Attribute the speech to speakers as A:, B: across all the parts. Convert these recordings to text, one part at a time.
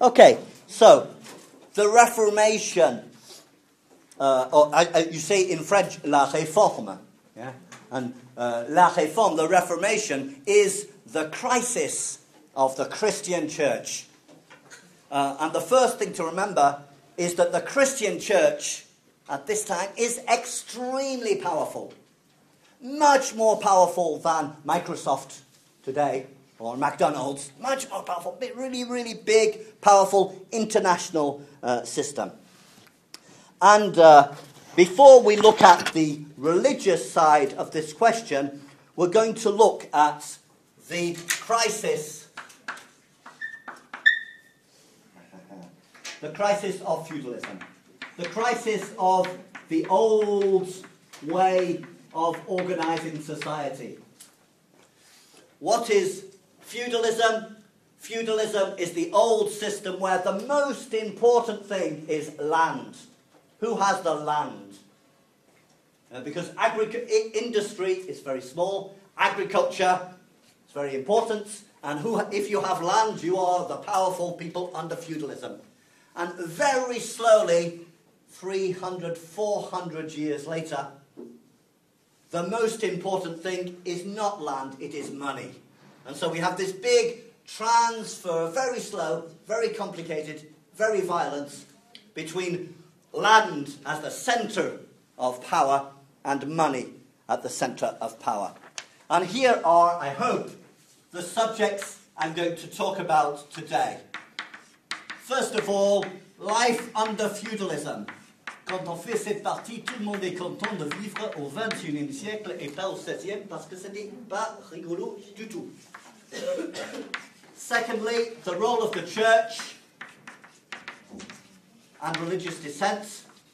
A: Okay, so the Reformation, you say in French, la réforme, yeah? And la réforme, the Reformation, is the crisis of the Christian church. And the first thing to remember is that the Christian church at this time is extremely powerful. Much more powerful than Microsoft today, or McDonald's. Much more powerful. Really, really big, powerful international system. And before we look at the religious side of this question, we're going to look at the crisis of feudalism. The crisis of the old way of organizing society. What is feudalism? Feudalism is the old system where the most important thing is land. Who has the land? Because industry is very small, agriculture is very important, and if you have land, you are the powerful people under feudalism. And very slowly, 300, 400 years later, the most important thing is not land, it is money. And so we have this big transfer, very slow, very complicated, very violent, between land as the centre of power and money at the centre of power. And here are, I hope, the subjects I'm going to talk about today. First of all, life under feudalism. Quand on fait cette partie, tout le monde est content de vivre au XXIe siècle et pas au XVIe parce que ce n'est pas rigolo du tout. Secondly, the role of the church and religious dissent.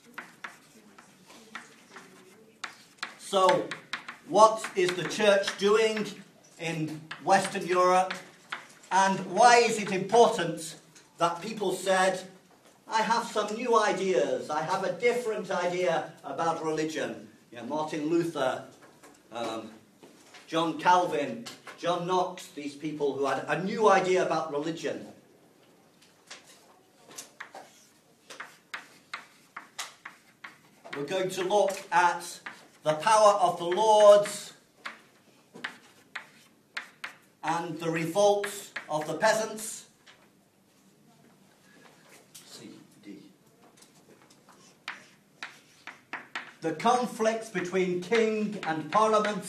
A: So, what is the church doing in Western Europe? And why is it important that people said, I have some new ideas, I have a different idea about religion. Yeah, Martin Luther, John Calvin, John Knox, these people who had a new idea about religion. We're going to look at the power of the lords and the revolts of the peasants. The conflicts between king and parliament.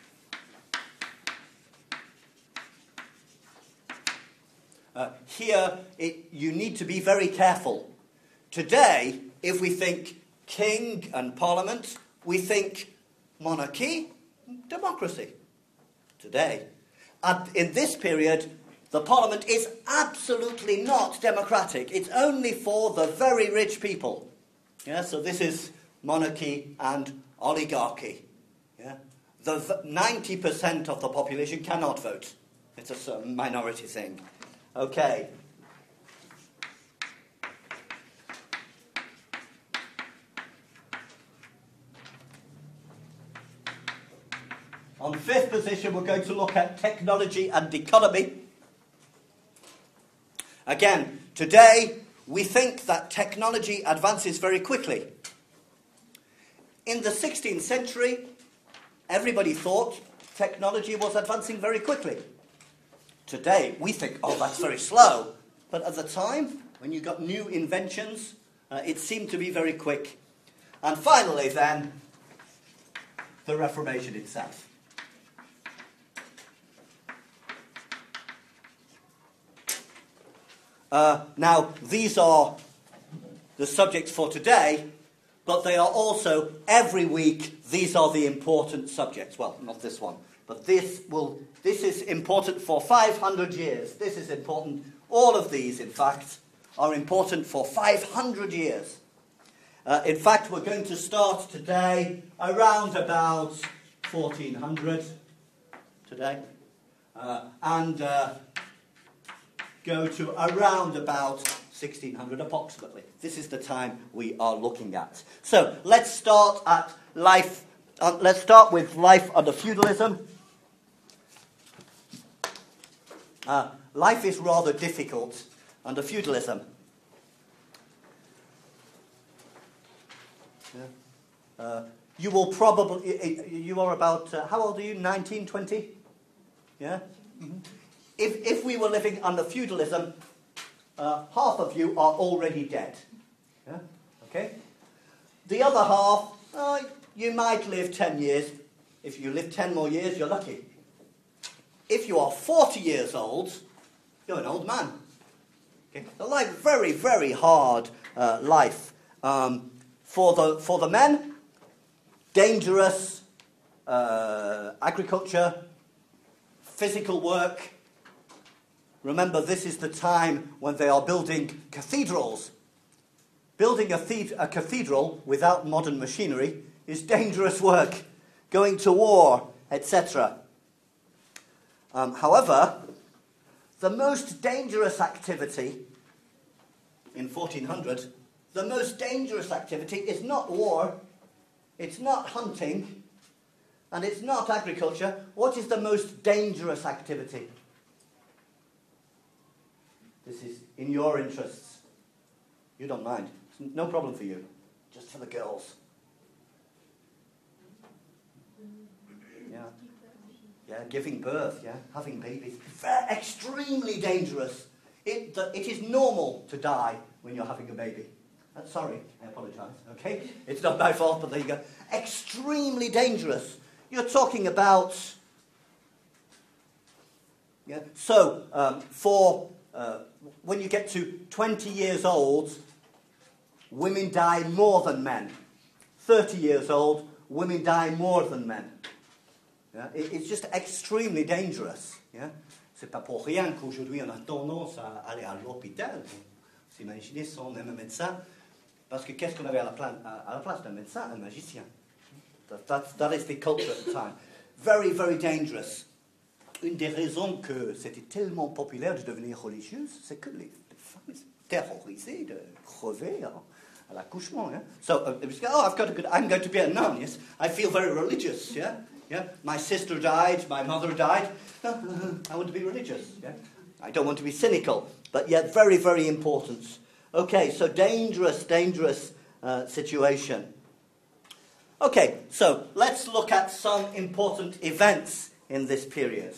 A: You need to be very careful. Today, if we think king and parliament, we think monarchy, democracy. Today. In this period, the parliament is absolutely not democratic. It's only for the very rich people. Yeah, so this is monarchy and oligarchy. Yeah? The 90% of the population cannot vote. It's a minority thing. Okay. On fifth position, we're going to look at technology and economy. Again, today, we think that technology advances very quickly. In the 16th century, everybody thought technology was advancing very quickly. Today, we think, oh, that's very slow. But at the time, when you got new inventions, it seemed to be very quick. And finally, then, the Reformation itself. Now, these are the subjects for today, but they are also, every week, these are the important subjects. Well, not this one, but this is important for 500 years. This is important. All of these, in fact, are important for 500 years. In fact, we're going to start today around about 1400 today, and go to around about 1600 approximately. This is the time we are looking at. So let's start at life. Let's start with life under feudalism. Life is rather difficult under feudalism. You will probably, you are about, how old are you, 19, 20? Yeah? Mm-hmm. If we were living under feudalism, half of you are already dead. Yeah? Okay? The other half, you might live 10 years. If you live 10 more years, you're lucky. If you are 40 years old, you're an old man. Okay? A life, very, very hard life. For the men, dangerous agriculture, physical work. Remember, this is the time when they are building cathedrals. Building a cathedral without modern machinery is dangerous work. Going to war, etc. However, the most dangerous activity in 1400, the most dangerous activity is not war, it's not hunting, and it's not agriculture. What is the most dangerous activity? This is in your interests. You don't mind. It's no problem for you. Just for the girls. Yeah. Yeah, giving birth, yeah, having babies. Extremely dangerous. It is normal to die when you're having a baby. Sorry, I apologise, okay? It's not my fault, but there you go. Extremely dangerous. You're talking about... Yeah, so, when you get to 20 years old, women die more than men. 30 years old, women die more than men. Yeah? It's just extremely dangerous. Yeah? C'est pas pour rien qu'aujourd'hui on a tendance à aller à l'hôpital. Vous imaginez sans même un médecin. Parce que qu'est-ce qu'on avait à la place d'un médecin? Un magicien. That is the culture at the time. Very, very dangerous. Une des raisons que c'était tellement populaire de devenir religieuse, c'est que les femmes étaient terrorisées de crever à l'accouchement. Yeah? So, I'm going to be a nun, yes? I feel very religious, yeah? Yeah? My sister died, my mother died. I want to be religious, yeah? I don't want to be cynical, but yet very, very important. Okay, so dangerous situation. Okay, so let's look at some important events in this period.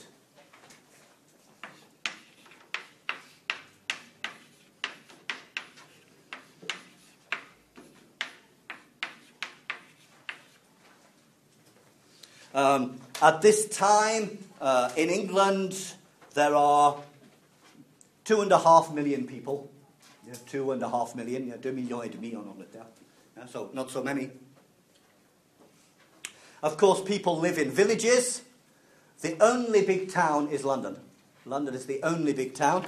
A: At this time, in England, there are 2.5 million people. Yeah, 2.5 million, yeah, 2,5 millions en Angleterre. Yeah, so not so many. Of course, people live in villages. The only big town is London. London is the only big town.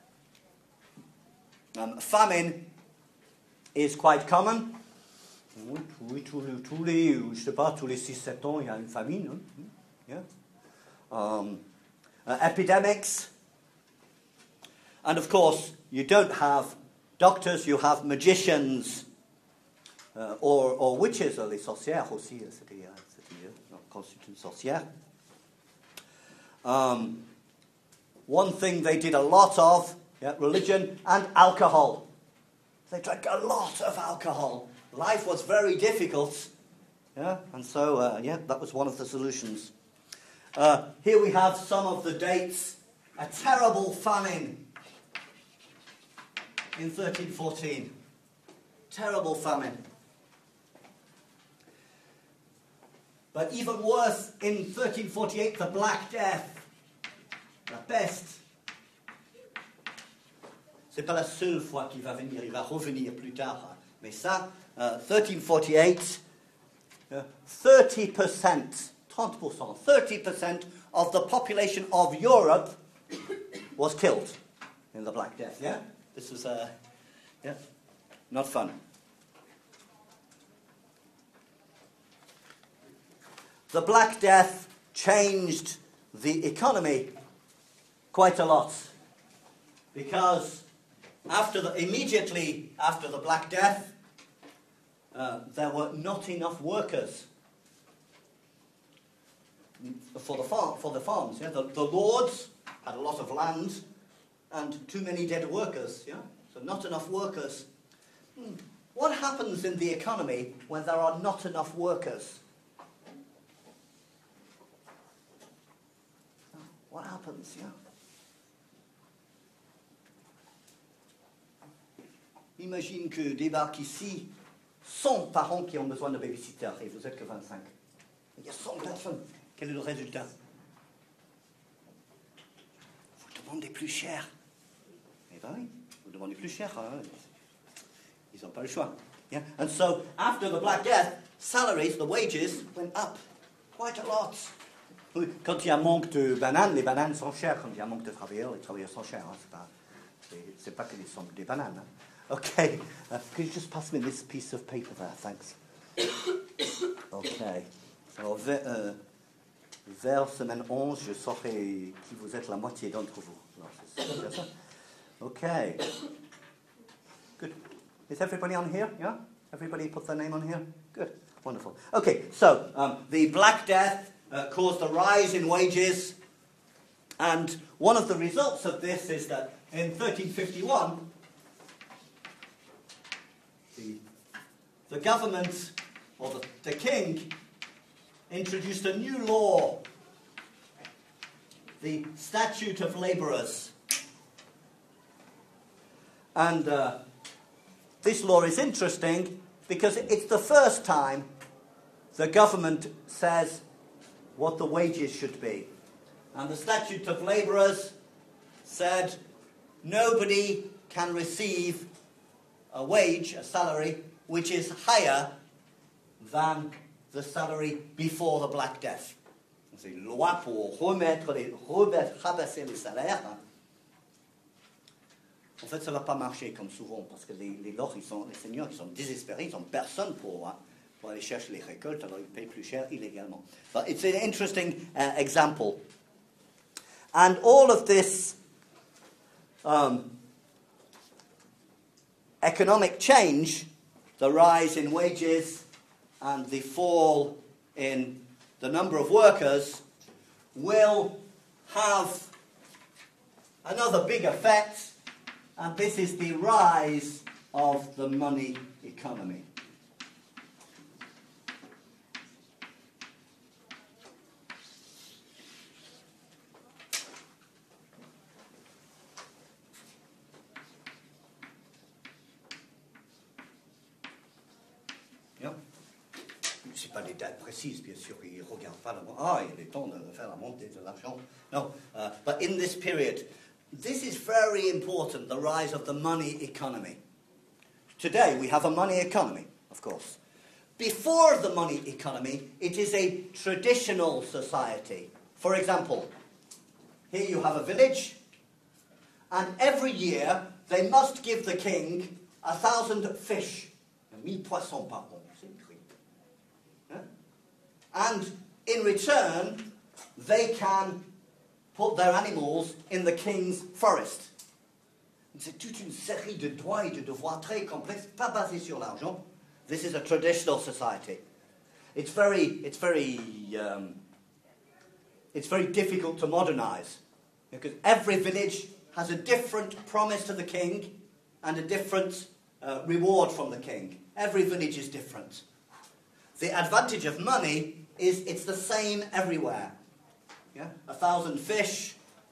A: Famine is quite common. Tous les 6-7 ans, il y a une famine. Hein? Yeah. Epidemics. And of course, you don't have doctors, you have magicians, or witches, les sorcières aussi, c'était constitue une sorcière. One thing they did a lot of, yeah, religion and alcohol. They drank a lot of alcohol. Life was very difficult, yeah, and so, that was one of the solutions. Here we have some of the dates. A terrible famine in 1314. Terrible famine. But even worse, in 1348, the Black Death. La peste. C'est pas la seule fois qu'il va venir, il va revenir plus tard. Mais ça, 1348, 30%, 30% of the population of Europe was killed in the Black Death, yeah? This was, not fun. The Black Death changed the economy quite a lot, because immediately after the Black Death, there were not enough workers for the farms. Yeah? The lords had a lot of land, and too many dead workers, yeah? So not enough workers. What happens in the economy when there are not enough workers? What happens, yeah? Imagine que débarquent ici 100 parents qui ont besoin de babysitter et vous êtes que 25. Il y a 100 personnes. Quel est le résultat? Vous demandez plus cher. Eh bien oui, vous demandez plus cher. Hein? Ils n'ont pas le choix. Yeah? And so, after the Black Death, salaries, the wages, went up quite a lot. Quand il y a un manque de bananes, les bananes sont chères. Quand il y a un manque de travailleurs, les travailleurs sont chers. Hein? C'est pas que des bananes. Hein? Okay, could you just pass me this piece of paper there, thanks. Okay. Alors, vers semaine 11, je saurai qui vous êtes la moitié d'entre vous. Alors, c'est ça. Okay. Good. Is everybody on here? Yeah? Everybody put their name on here? Good. Wonderful. Okay, so the Black Death caused a rise in wages, and one of the results of this is that in 1351, the government, or the king, introduced a new law, the Statute of Labourers. And this law is interesting because it's the first time the government says what the wages should be. And the Statute of Labourers said nobody can receive a wage, a salary, which is higher than the salary before the Black Death. C'est une loi pour rabasser les salaires. En fait, ça ne va pas marcher comme souvent, parce que les seigneurs, ils sont désespérés, ils n'ont personne pour aller chercher les récoltes, alors ils payent plus cher illégalement. But it's an interesting example. And all of this economic change, the rise in wages and the fall in the number of workers, will have another big effect, and this is the rise of the money economy. Ce n'est pas des dates précises, bien sûr. Ils ne regardent pas il est temps de faire la montée de l'argent. No, but in this period, this is very important, the rise of the money economy. Today, we have a money economy, of course. Before the money economy, it is a traditional society. For example, here you have a village, and every year they must give the king 1,000 fish, 1000 poissons par an. And in return, they can put their animals in the king's forest. C'est toute une série de droits et de devoirs très complexes, pas basés sur l'argent. This is a traditional society. It's very difficult to modernize, because every village has a different promise to the king and a different reward from the king. Every village is different. The advantage of money is it's the same everywhere. Yeah? 1,000 fish,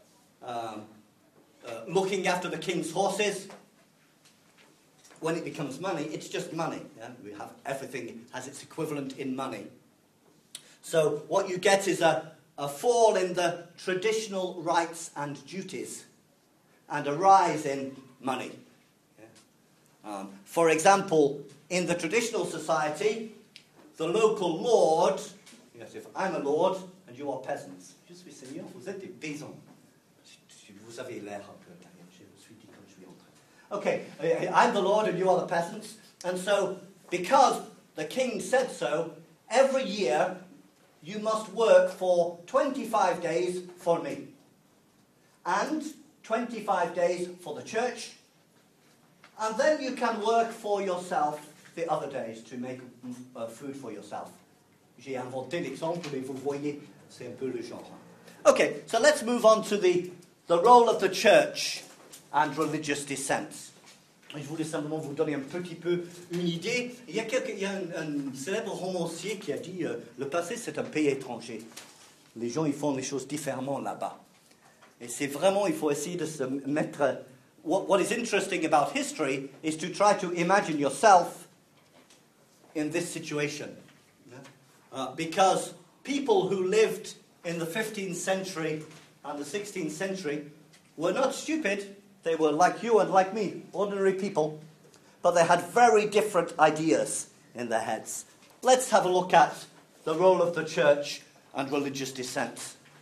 A: looking after the king's horses. When it becomes money, it's just money. Yeah? We have everything has its equivalent in money. So what you get is a fall in the traditional rights and duties, and a rise in money. Yeah? For example, in the traditional society, the local lord, yes, if I'm a lord and you are peasants, je suis seigneur, vous êtes des paysans. Vous avez l'air un peu italien, je me suis dit quand je suis entré. Okay, I'm the lord and you are the peasants, and so because the king said so, every year you must work for 25 days for me, and 25 days for the church, and then you can work for yourself the other days to make food for yourself. J'ai inventé l'exemple, mais vous voyez, c'est un peu le genre. Okay, so let's move on to the role of the church and religious dissent. Je voulais simplement vous donner un petit peu une idée. Il y a un célèbre romancier qui a dit le passé, c'est un pays étranger. Les gens, ils font les choses différemment là-bas. Et c'est vraiment, il faut essayer de se mettre... What is interesting about history is to try to imagine yourself in this situation. Because people who lived in the 15th century and the 16th century were not stupid. They were like you and like me, ordinary people, but they had very different ideas in their heads. Let's have a look at the role of the church and religious dissent.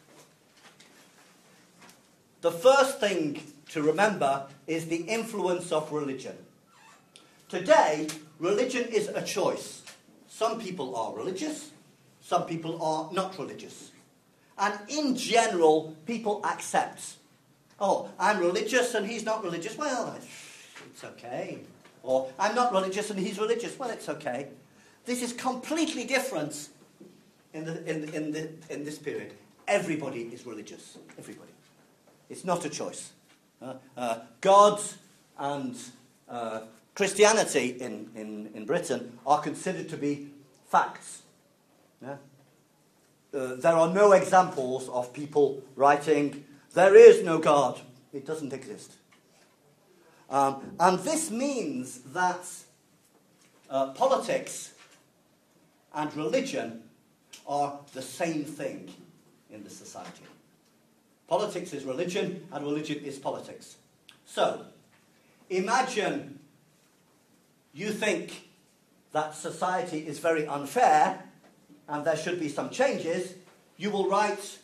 A: The first thing to remember is the influence of religion. Today, religion is a choice. Some people are religious, some people are not religious. And in general, people accept. Oh, I'm religious and he's not religious. Well, it's okay. Or I'm not religious and he's religious. Well, it's okay. This is completely different in this period. Everybody is religious. Everybody. It's not a choice. God and Christianity in Britain are considered to be facts. Yeah? There are no examples of people writing, there is no God. It doesn't exist. And this means that politics and religion are the same thing in the society. Politics is religion, and religion is politics. So, imagine you think that society is very unfair, and there should be some changes. You will write,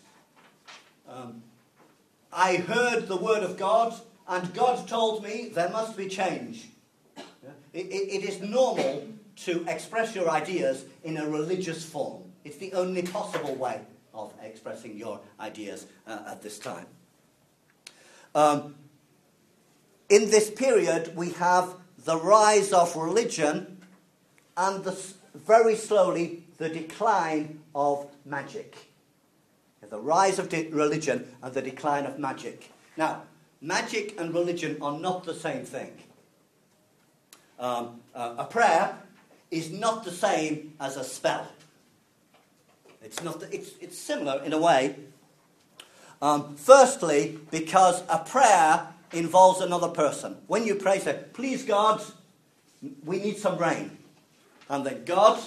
A: I heard the word of God, and God told me there must be change. It is normal to express your ideas in a religious form. It's the only possible way of expressing your ideas at this time. In this period, we have the rise of religion and very slowly the decline of magic. The rise of religion and the decline of magic. Now, magic and religion are not the same thing. A prayer is not the same as a spell. It's similar in a way. Firstly, because a prayer involves another person. When you pray, say, please God, we need some rain. And then God,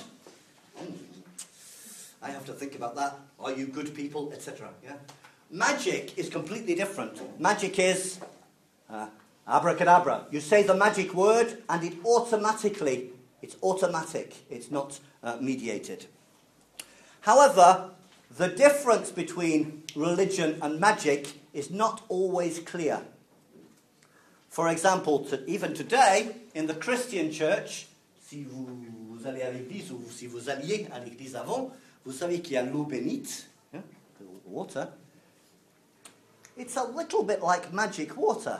A: I have to think about that. Are you good people, etc. Yeah? Magic is completely different. Magic is abracadabra. You say the magic word and it's automatic. It's not mediated. However, the difference between religion and magic is not always clear. For example, even today, in the Christian church, si vous allez à l'église ou si vous alliez à l'église avant, vous savez qu'il y a l'eau bénite, the water. It's a little bit like magic water.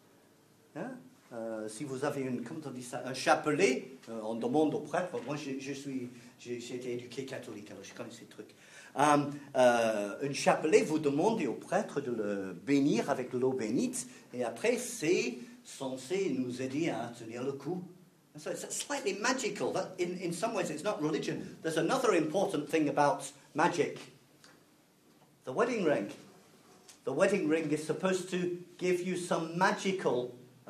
A: Si vous avez un chapelet, on demande au prêtre, moi j'ai été éduqué catholique, alors je connais ces trucs. Un chapelet, vous demandez au prêtre de le bénir avec l'eau bénite, et après c'est censé nous aider à tenir le coup. So it's slightly magical. That in some ways it's not religion. There's another important thing about magic. The wedding ring. The wedding ring is supposed to give you some magical...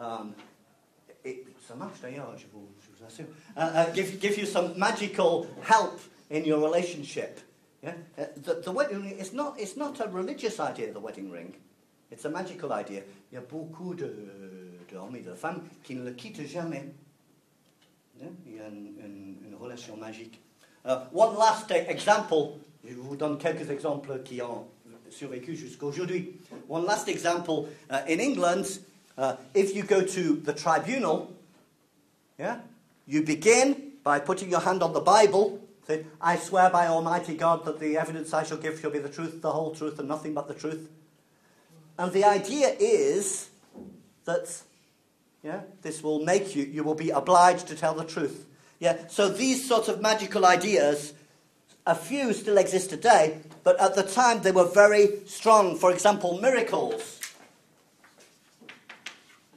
A: ça marche d'ailleurs, je vous assure. Give you some magical help in your relationship. Yeah? The wedding ring is not a religious idea, the wedding ring. It's a magical idea. Il y a beaucoup d'hommes et de femmes qui ne le quittent jamais. Yeah? Il y a une relation magique. One last example, je vous donne quelques exemples qui ont survécu jusqu'à aujourd'hui. One last example, in England, if you go to the tribunal, yeah, you begin by putting your hand on the Bible, say, I swear by Almighty God that the evidence I shall give shall be the truth, the whole truth, and nothing but the truth. And the idea is that, yeah, this will make you will be obliged to tell the truth. Yeah, so these sorts of magical ideas, a few still exist today, but at the time they were very strong. For example, miracles.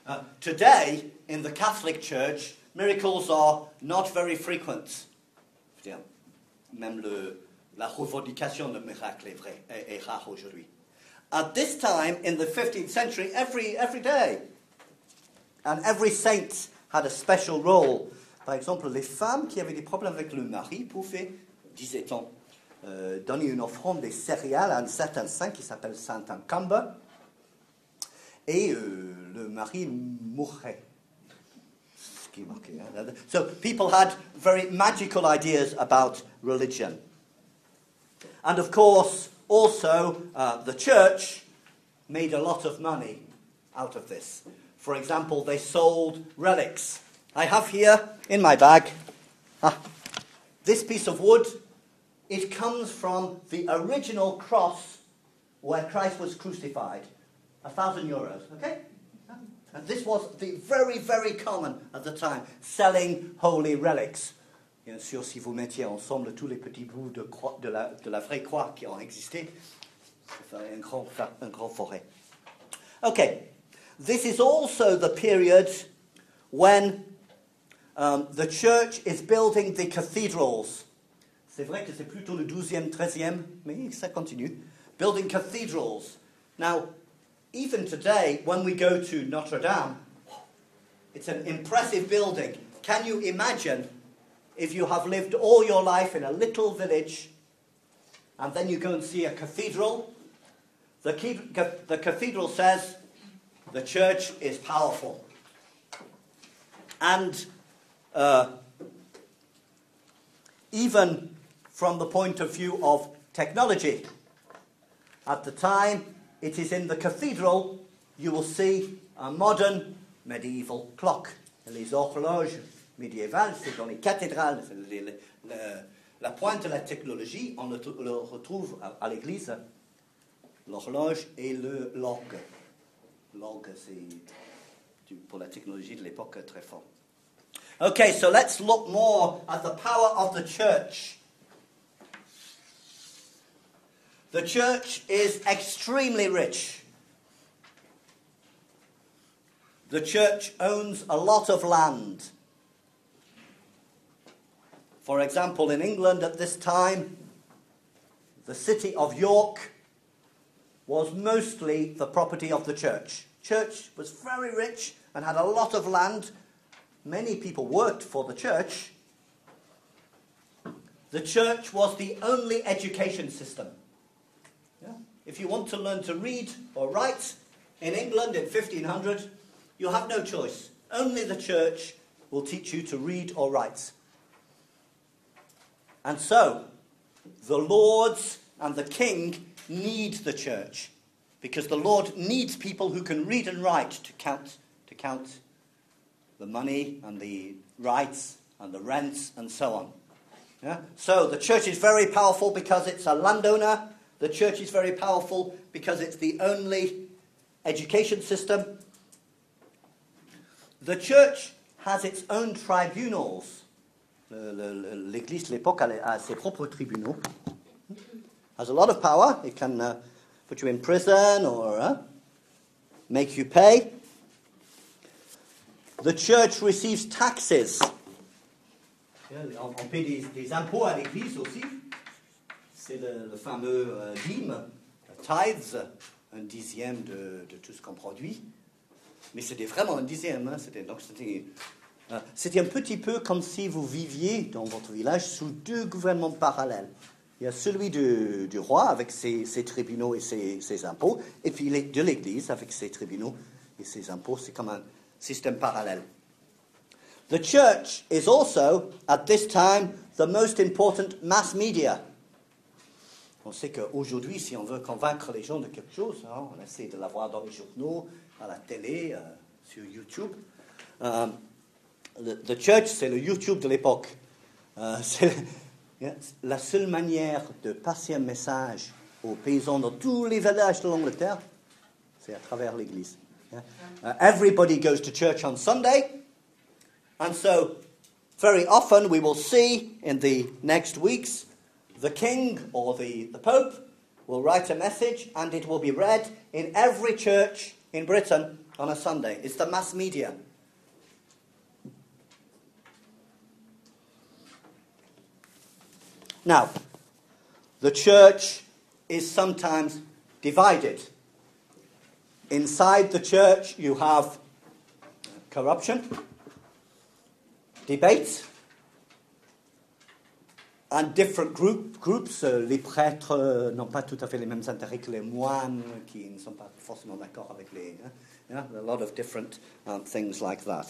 A: Today, in the Catholic Church, miracles are not very frequent. Même la revendication de miracle est rare aujourd'hui. At this time, in the 15th century, every day, and every saint had a special role. Par exemple, les femmes qui avaient des problèmes avec le mari pouvaient, disait-on, donner une offrande des céréales à un certain saint qui s'appelle Saint Ancamba, et le mari mourrait. Ce qui est marqué. So people had very magical ideas about religion. And of course, also, the church made a lot of money out of this. For example, they sold relics. I have here in my bag this piece of wood. It comes from the original cross where Christ was crucified. €1,000, okay? And this was very, very common at the time, selling holy relics. Bien sûr, si vous mettiez ensemble tous les petits bouts de la vraie croix qui ont existé, ça ferait un grand forêt. Okay, this is also the period when the church is building the cathedrals. C'est vrai que c'est plutôt le 12e, 13e, mais ça continue. Building cathedrals. Now, even today, when we go to Notre Dame, it's an impressive building. Can you imagine if you have lived all your life in a little village and then you go and see a cathedral? The cathedral says the church is powerful. And even from the point of view of technology, at the time it is in the cathedral you will see a modern medieval clock. Les horloges médiévales, c'est dans les cathédrales. La pointe de la technologie, on le retrouve à l'église. L'horloge et le l'orgue. L'orgue, c'est pour la technologie de l'époque très fort. Okay, so let's look more at the power of the church. The church is extremely rich. The church owns a lot of land. For example, in England at this time, the city of York was mostly the property of the church. Church was very rich and had a lot of land. Many people worked for the church. The church was the only education system. Yeah? If you want to learn to read or write in England in 1500, you have no choice. Only the church will teach you to read or write. And so, the lords and the king need the church, because the Lord needs people who can read and write to count the money and the rights and the rents and so on. Yeah? So the church is very powerful because it's a landowner. The church is very powerful because it's the only education system. The church has its own tribunals. L'Église de l'époque a ses propres tribunaux. Has a lot of power. It can put you in prison or make you pay. The church receives taxes. On paie des impôts à l'Église aussi. C'est le fameux dîme, tithes, un dixième de tout ce qu'on produit. Mais c'était vraiment un dixième. C'était un petit peu comme si vous viviez dans votre village sous deux gouvernements parallèles. Il y a celui du roi avec ses tribunaux et ses impôts, et puis de l'Église avec ses tribunaux et ses impôts. C'est comme un système parallèle. The church is also, at this time, the most important mass media. On sait qu'aujourd'hui, si on veut convaincre les gens de quelque chose, on essaie de la voir dans les journaux, à la télé, sur YouTube. The church, c'est le YouTube de l'époque. C'est la seule manière de passer un message aux paysans dans tous les villages de l'Angleterre, c'est à travers l'Église. Everybody goes to church on Sunday, and so very often we will see in the next weeks the king or the Pope will write a message and it will be read in every church in Britain on a Sunday? It's the mass media. Now, the church is sometimes divided. Inside the church, you have corruption, debate, and different groups. Les prêtres n'ont pas tout à fait les mêmes intérêts que les moines, qui ne sont pas forcément d'accord avec les... a lot of different things like that.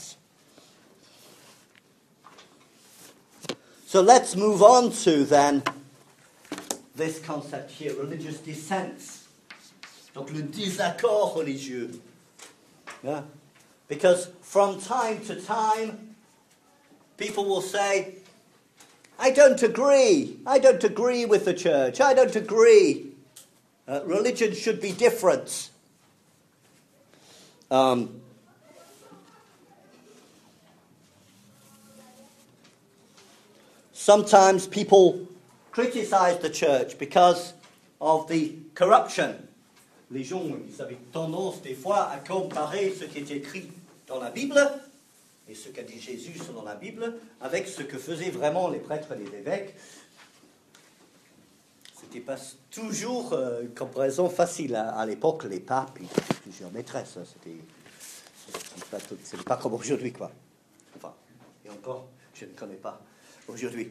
A: So let's move on to then this concept here, religious dissents. Donc le désaccord religieux. Yeah? Because from time to time, people will say, I don't agree with the church, I don't agree. Religion should be different. Sometimes people criticize the church because of the corruption. Les gens, ils avaient tendance des fois à comparer ce qui est écrit dans la Bible et ce qu'a dit Jésus selon la Bible avec ce que faisaient vraiment les prêtres et les évêques. C'était pas toujours une comparaison facile à l'époque, les papes, ils étaient plusieurs maîtresses. C'était pas comme aujourd'hui, quoi. Enfin, et encore, je ne connais pas aujourd'hui.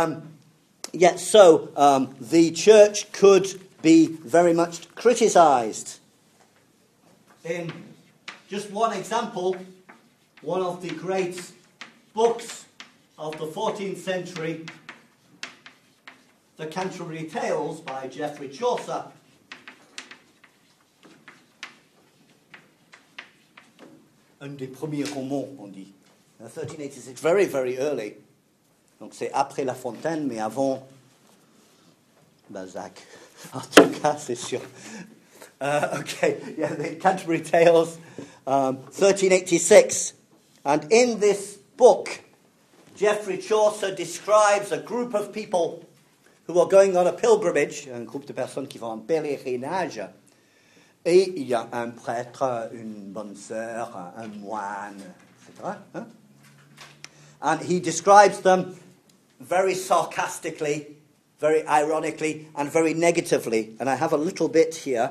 A: The church could be very much criticized. In just one example, one of the great books of the 14th century, The Canterbury Tales by Geoffrey Chaucer. Un des premiers romans, on dit. 1386, very, very early. Donc c'est après La Fontaine, mais avant Balzac. En tout cas, c'est sûr. The Canterbury Tales, 1386. And in this book, Geoffrey Chaucer describes a group of people who are going on a pilgrimage, un groupe de personnes qui vont en pèlerinage. Et il y a un prêtre, une bonne sœur, un moine, etc. Hein? And he describes them very sarcastically, very ironically, and very negatively. And I have a little bit here.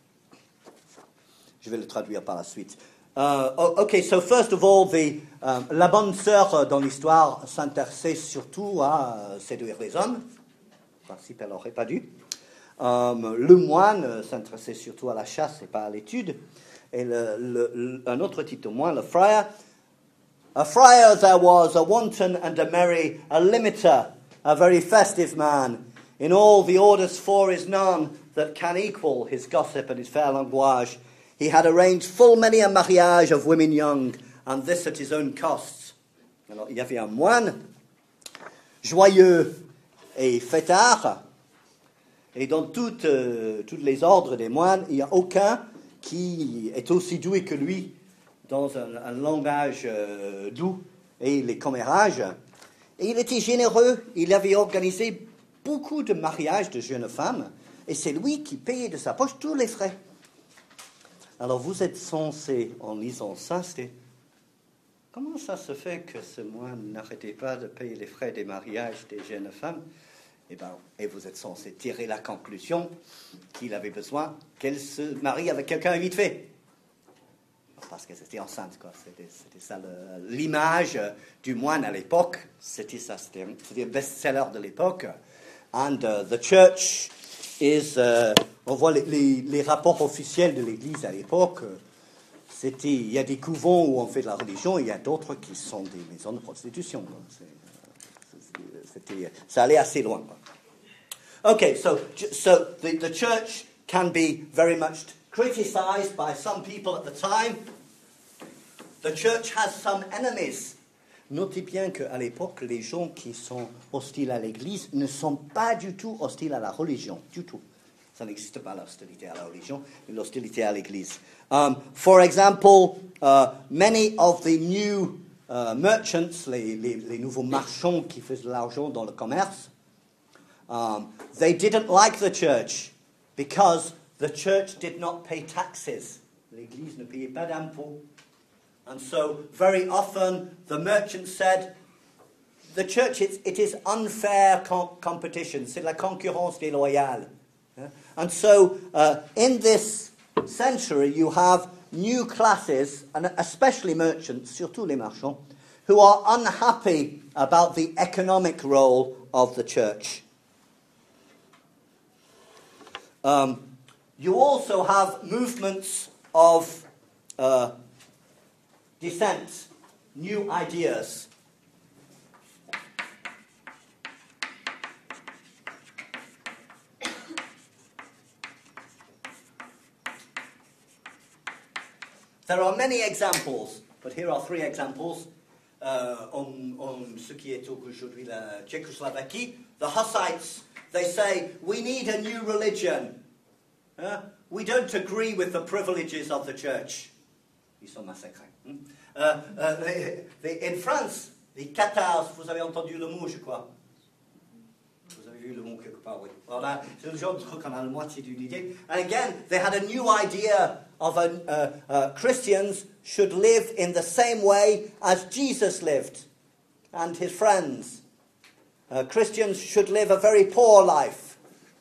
A: Je vais le traduire par la suite. So first of all, la bonne sœur dans l'histoire s'intéressait surtout à séduire les hommes. En principe, elle n'aurait pas dû. Le moine s'intéressait surtout à la chasse et pas à l'étude. Et un autre type de moine, le friar. A friar there was, a wanton and a merry, a limiter, a very festive man. In all the orders four is none that can equal his gossip and his fair language. He had arranged full many a mariage of women young, and this at his own costs. Alors, il y avait un moine, joyeux et fêtard, et dans tous les ordres des moines, il n'y a aucun qui est aussi doué que lui dans un langage doux et les commérages. Et il était généreux, il avait organisé beaucoup de mariages de jeunes femmes, et c'est lui qui payait de sa poche tous les frais. Alors vous êtes censé, en lisant ça, c'était comment ça se fait que ce moine n'arrêtait pas de payer les frais des mariages des jeunes femmes? Et vous êtes censé tirer la conclusion qu'il avait besoin qu'elle se marie avec quelqu'un vite fait. Parce que c'était enceinte, quoi. C'était ça l'image du moine à l'époque. C'était ça, c'était un best-seller de l'époque. And the church is... on voit les rapports officiels de l'Église à l'époque. Il y a des couvents où on fait de la religion, et il y a d'autres qui sont des maisons de prostitution. Ça allait assez loin. Okay, so the church can be very much criticized by some people at the time. The church has some enemies. Notez bien qu'à l'époque, les gens qui sont hostiles à l'Église ne sont pas du tout hostiles à la religion, du tout. Ça n'existe pas l'hostilité à la religion, mais l'hostilité à l'Église. For example, many of the new merchants, les nouveaux marchands qui faisaient de l'argent dans le commerce, they didn't like the church because the church did not pay taxes. l'Église ne payait pas d'impôts. And so very often the merchants said, the church, it is unfair competition. C'est la concurrence déloyale. And so in this century you have new classes, and especially merchants, surtout les marchands, who are unhappy about the economic role of the church. You also have movements of dissent, new ideas. There are many examples, but here are 3 examples. On ce qui est aujourd'hui la Czechoslovaquie, the Hussites, they say, we need a new religion. We don't agree with the privileges of the church. Ils sont massacrés. In France, les Cathares, vous avez entendu le mot, je crois. Vous avez vu le mot quelque part, oui. Voilà, c'est le genre de truc qu'on a la moitié d'une idée. And again, they had a new idea of Christians should live in the same way as Jesus lived and his friends. Christians should live a very poor life.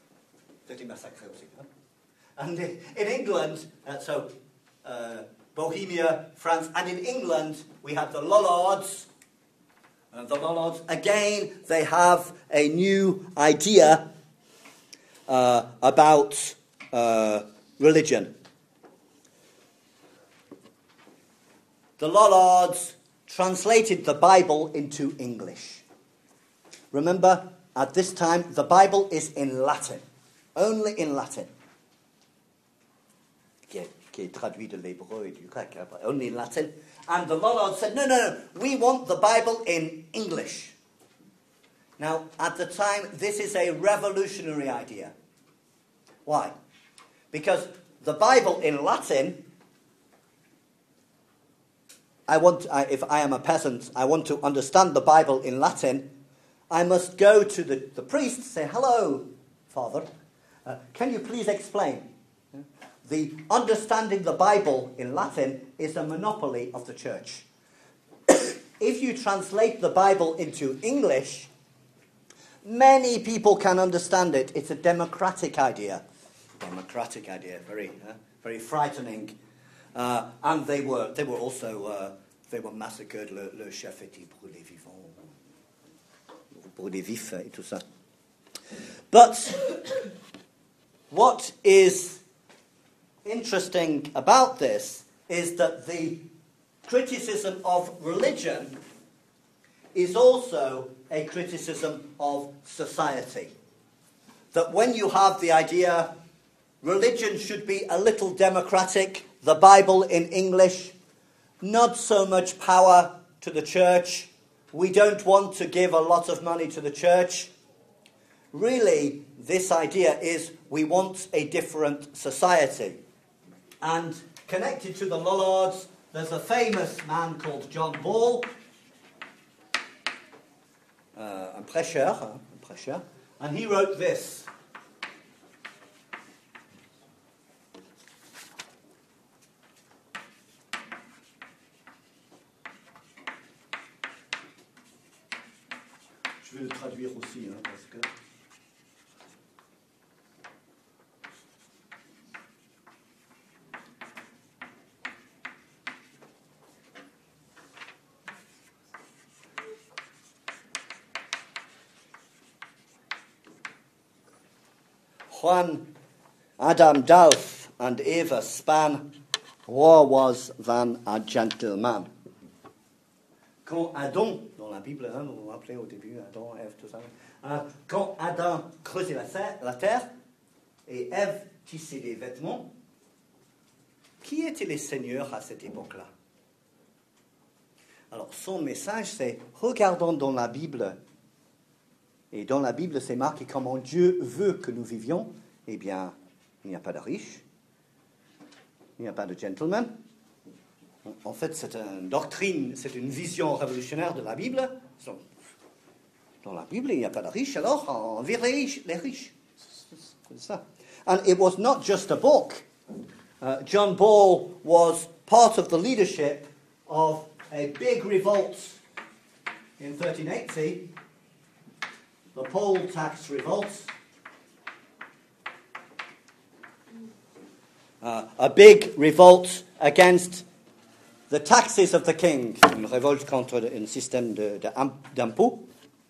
A: And in England, Bohemia, France, and in England, we have the Lollards. And the Lollards, again, they have a new idea about religion. The Lollards translated the Bible into English. Remember, at this time, the Bible is in Latin. Only in Latin. Qui est traduit de l'hébreu et du grec. Only in Latin. And the Lollards said, no, we want the Bible in English. Now, at the time, this is a revolutionary idea. Why? Because the Bible in Latin, if I am a peasant, I want to understand the Bible in Latin, I must go to the priest, say, hello, Father, can you please explain? The understanding the Bible in Latin is a monopoly of the church. If you translate the Bible into English, many people can understand it. It's a democratic idea. Very frightening. And they were also massacred. Le chef était brûlé vivant, brûlé vif et tout ça. But what is interesting about this is that the criticism of religion is also a criticism of society. That when you have the idea religion should be a little democratic, the Bible in English, not so much power to the church, we don't want to give a lot of money to the church. Really, this idea is we want a different society. And connected to the Lollards, there's a famous man called John Ball, un prêcheur, and he wrote this. Je vais le traduire aussi, parce que... Juan Adam Douth and Eva Span, war was than a gentleman. Quand Adam, dans la Bible, vous vous rappelez au début, Adam, Ève, tout ça, quand Adam creusait la terre et Ève tissait des vêtements, qui étaient les seigneurs à cette époque-là? Alors, son message, c'est regardons dans la Bible. Et dans la Bible, c'est marqué comment Dieu veut que nous vivions. Eh bien, il n'y a pas de riches, il n'y a pas de gentlemen. En fait, c'est une doctrine, c'est une vision révolutionnaire de la Bible. Dans la Bible, il n'y a pas de riches, alors on vire les riches. C'est ça. And it was not just a book. John Ball was part of the leadership of a big revolt in 1380, the poll tax revolt. A big revolt against the taxes of the king, une révolte contre un système d'impôts.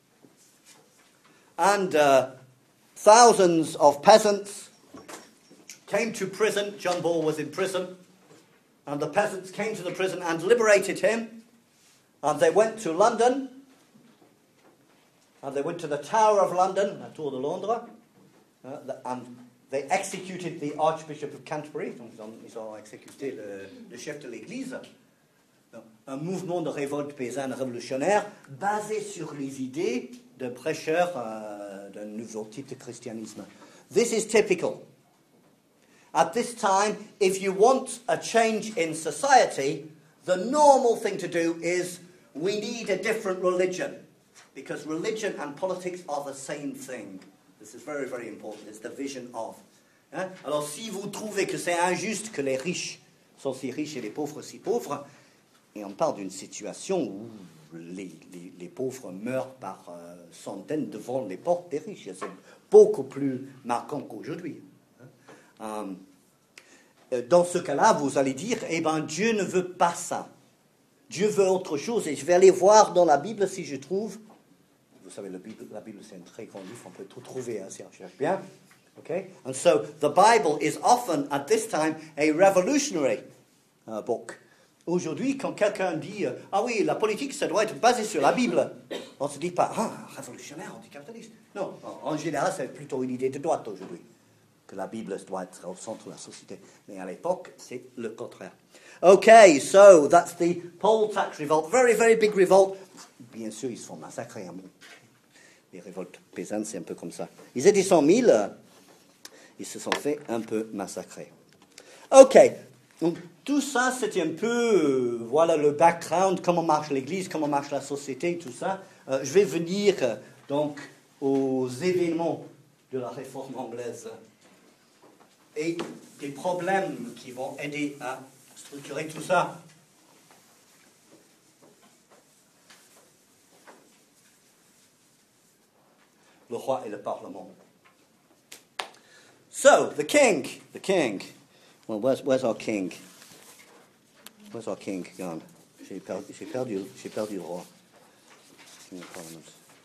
A: And thousands of peasants came to prison. John Ball was in prison. And the peasants came to the prison and liberated him. And they went to London. And they went to the Tower of London, la Tour de Londres. And they executed the Archbishop of Canterbury. Donc ils ont exécuté le chef de l'Église. Un mouvement de révolte paysanne révolutionnaire basé sur les idées de prêcheurs d'un nouveau type de christianisme. This is typical. At this time, if you want a change in society, the normal thing to do is we need a different religion, because religion and politics are the same thing. This is very, very important. It's the vision of. Hein? Alors, si vous trouvez que c'est injuste que les riches sont si riches et les pauvres si pauvres, et on parle d'une situation où les pauvres meurent par centaines devant les portes des riches. C'est beaucoup plus marquant qu'aujourd'hui. Dans ce cas-là, vous allez dire, eh bien, Dieu ne veut pas ça. Dieu veut autre chose. Et je vais aller voir dans la Bible si je trouve. Vous savez, la Bible, c'est un très grand livre. On peut tout trouver, hein, si on cherche bien. Okay? And so, the Bible is often, at this time, a revolutionary book. Aujourd'hui, quand quelqu'un dit « Ah oui, la politique, ça doit être basé sur la Bible », on ne se dit pas « Ah, révolutionnaire, anticapitaliste ». Non, en général, c'est plutôt une idée de droite aujourd'hui, que la Bible doit être au centre de la société. Mais à l'époque, c'est le contraire. Okay, so that's the poll tax revolt. Very, very big revolt. Bien sûr, ils se font massacrer. Hein. Les révoltes paysannes, c'est un peu comme ça. Ils étaient 100 000, ils se sont fait un peu massacrer. Okay. Donc, tout ça, c'était un peu, voilà le background, comment marche l'Église, comment marche la société, tout ça. Je vais venir, donc, aux événements de la réforme anglaise et des problèmes qui vont aider à structurer tout ça. Le roi et le parlement. So, the king. Well, where's our king? Where's our king gone? J'ai perdu le roi. In the parliament.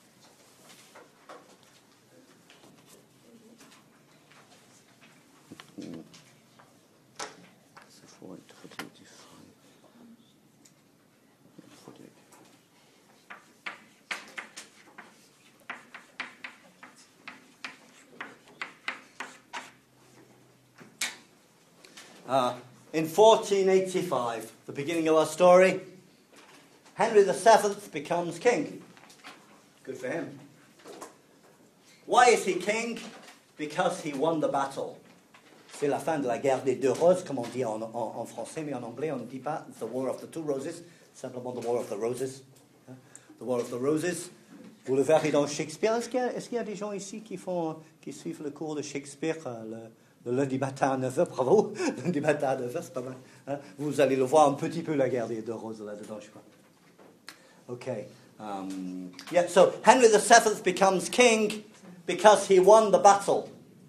A: In 1485, the beginning of our story, Henry VII becomes king. Good for him. Why is he king? Because he won the battle. C'est la fin de la guerre des deux roses, comme on dit en français, mais en anglais on ne dit pas the War of the Two Roses, simplement the War of the Roses. The War of the Roses. Vous le verrez dans Shakespeare. Est-ce qu'il y a des gens ici qui suivent le cours de Shakespeare le lundi matin à 9h, bravo, lundi matin à 9h, c'est pas mal. Hein? Vous allez le voir un petit peu, la guerre des deux roses là-dedans, je crois. Okay. Yeah, so Henry VII becomes king because he won the battle.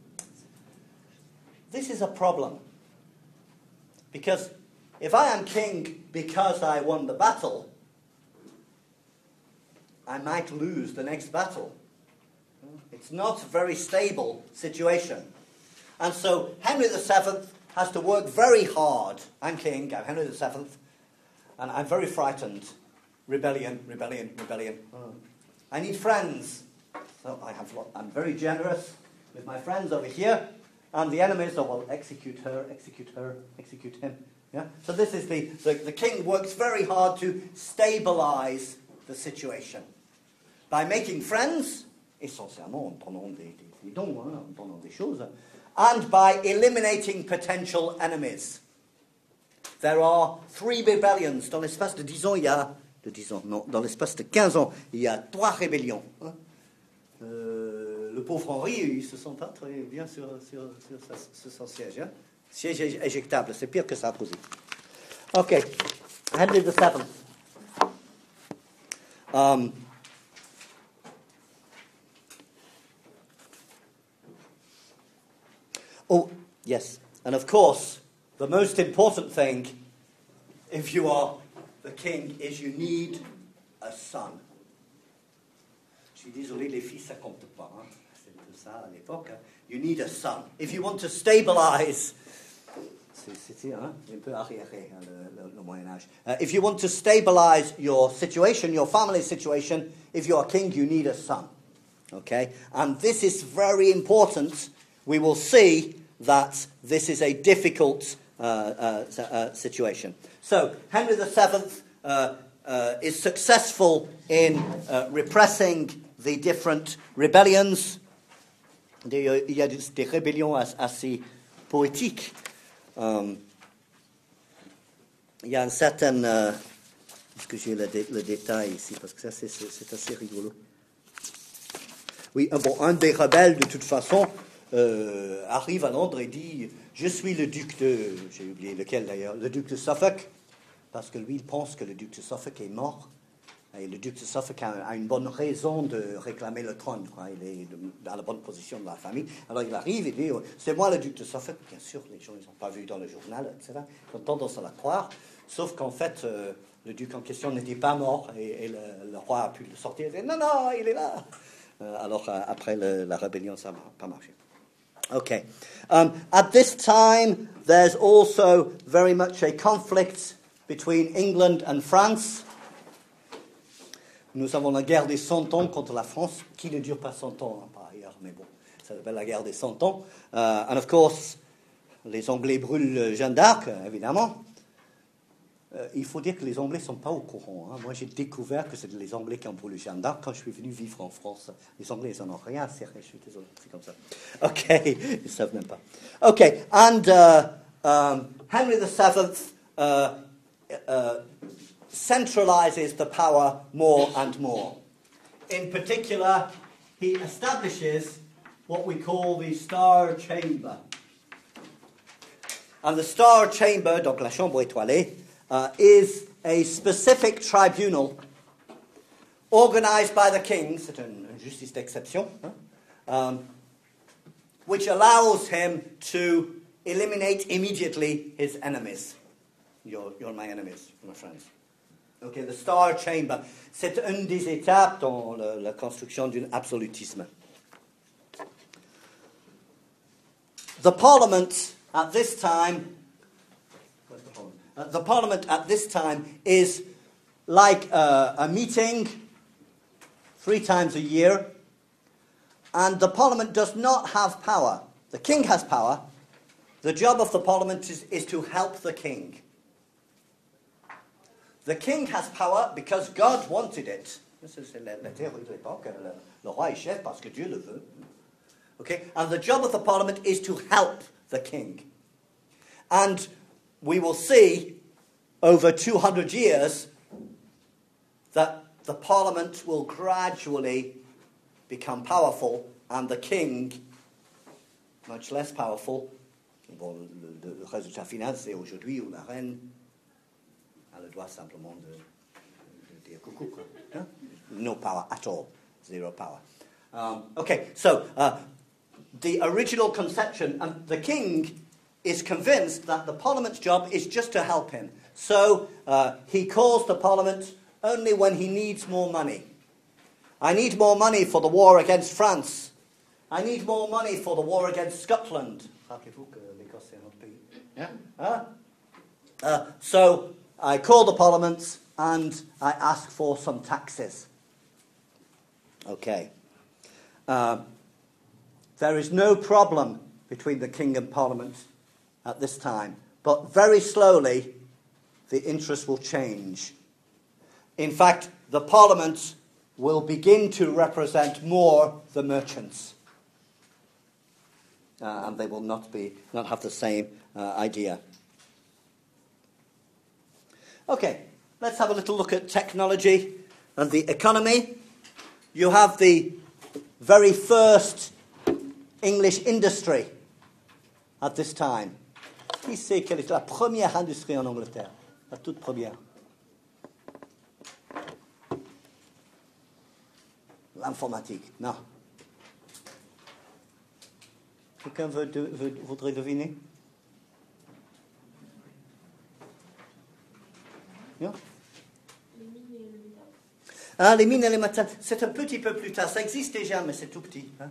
A: This is a problem. Because if I am king because I won the battle, I might lose the next battle. It's not a very stable situation. And so Henry VII has to work very hard. I'm king, I'm Henry VII, and I'm very frightened. Rebellion. I need friends. So I'm very generous with my friends over here, and the enemies will execute him. Yeah? So this is the king works very hard to stabilize the situation. By making friends, essentiellement en donnant des dons, en donnant des choses, and by eliminating potential enemies. There are 3 rebellions. Dans l'espace de 10 ans, dans l'espace de 15 ans, il y a 3 rébellions. Le pauvre Henri, il ne se sent pas très bien sur son siège. Hein? Siège éjectable, c'est pire que Sarkozy. Okay, Henry VII. Oh, yes. And of course, the most important thing, if you are the king, is you need a son. Je suis désolé, les filles, ça compte pas. Hein? C'est tout ça à l'époque. Hein? You need a son. If you want to stabilize... C'est un peu arriéré, le Moyen-Âge. If you want to stabilize your situation, your family situation, if you're a king, you need a son. Okay? And this is very important. We will see that this is a difficult situation. So, Henry VII is successful in repressing the different rebellions. Il y a des rébellions assez poétiques. Il y a un certain... est-ce que j'ai le détail ici? Parce que ça, c'est assez rigolo. Oui, bon, un des rebelles, de toute façon, arrive à Londres et dit « Je suis le duc de... » J'ai oublié lequel, d'ailleurs. Le duc de Suffolk. Parce que lui, il pense que le duc de Suffolk est mort. Et le duc de Suffolk a une bonne raison de réclamer le trône. Quoi. Il est dans la bonne position de la famille. Alors il arrive et dit « C'est moi le duc de Suffolk. » Bien sûr, les gens, ils n'ont pas vu dans le journal, etc. Ils ont tendance à la croire. Sauf qu'en fait, le duc en question n'était pas mort. Et le roi a pu le sortir et dire « Non, non, il est là. » Alors après la rébellion, ça n'a pas marché. Okay. At this time, there's also very much a conflict between England and France. Nous avons la guerre des 100 ans contre la France, qui ne dure pas 100 ans, hein, par ailleurs, mais bon, ça s'appelle la guerre des 100 ans. And of course, les Anglais brûlent Jeanne d'Arc, évidemment. Il faut dire que les Anglais ne sont pas au courant. Hein. Moi, j'ai découvert que c'est les Anglais qui ont brûlé Jeanne d'Arc quand je suis venu vivre en France. Les Anglais, ils n'en ont rien à serrer, je suis désolé, c'est comme ça. OK, ils ne savent même pas. OK, and Henry VII centralizes the power more and more. In particular, he establishes what we call the Star Chamber. And the Star Chamber, donc la chambre étoilée, is a specific tribunal organized by the king, c'est une justice d'exception, which allows him to eliminate immediately his enemies. You're my enemies, my friends. Okay, the Star Chamber, c'est une des étapes dans la construction d'un absolutisme. The Parliament at this time is like a meeting 3 times a year, and the Parliament does not have power. The king has power. The job of the Parliament is to help the king. The king has power because God wanted it. C'est la théorie de l'époque. Le roi est chef parce que Dieu le veut. Okay? And the job of the Parliament is to help the king. And we will see over 200 years that the Parliament will gradually become powerful and the king much less powerful. Bon, le résultat final, c'est aujourd'hui où la reine a le droit simplement de dire coucou. Huh? No power at all. Zero power. Okay, so the original conception, and the king is convinced that the Parliament's job is just to help him. So he calls the Parliament only when he needs more money. I need more money for the war against France. I need more money for the war against Scotland. Rappelez-vous que l'Écosse c'est un autre pays. Yeah? So I call the Parliament and I ask for some taxes. Okay. There is no problem between the king and Parliament at this time, but very slowly the interest will change. In fact, the Parliament will begin to represent more the merchants. And they will not have the same idea. Okay, let's have a little look at technology and the economy. You have the very first English industry at this time. Qui sait quelle est la première industrie en Angleterre? La toute première. L'informatique. Non. Quelqu'un voudrait deviner? Non? Ah, les mines et les métaux, c'est un petit peu plus tard. Ça existe déjà, mais c'est tout petit. Hein?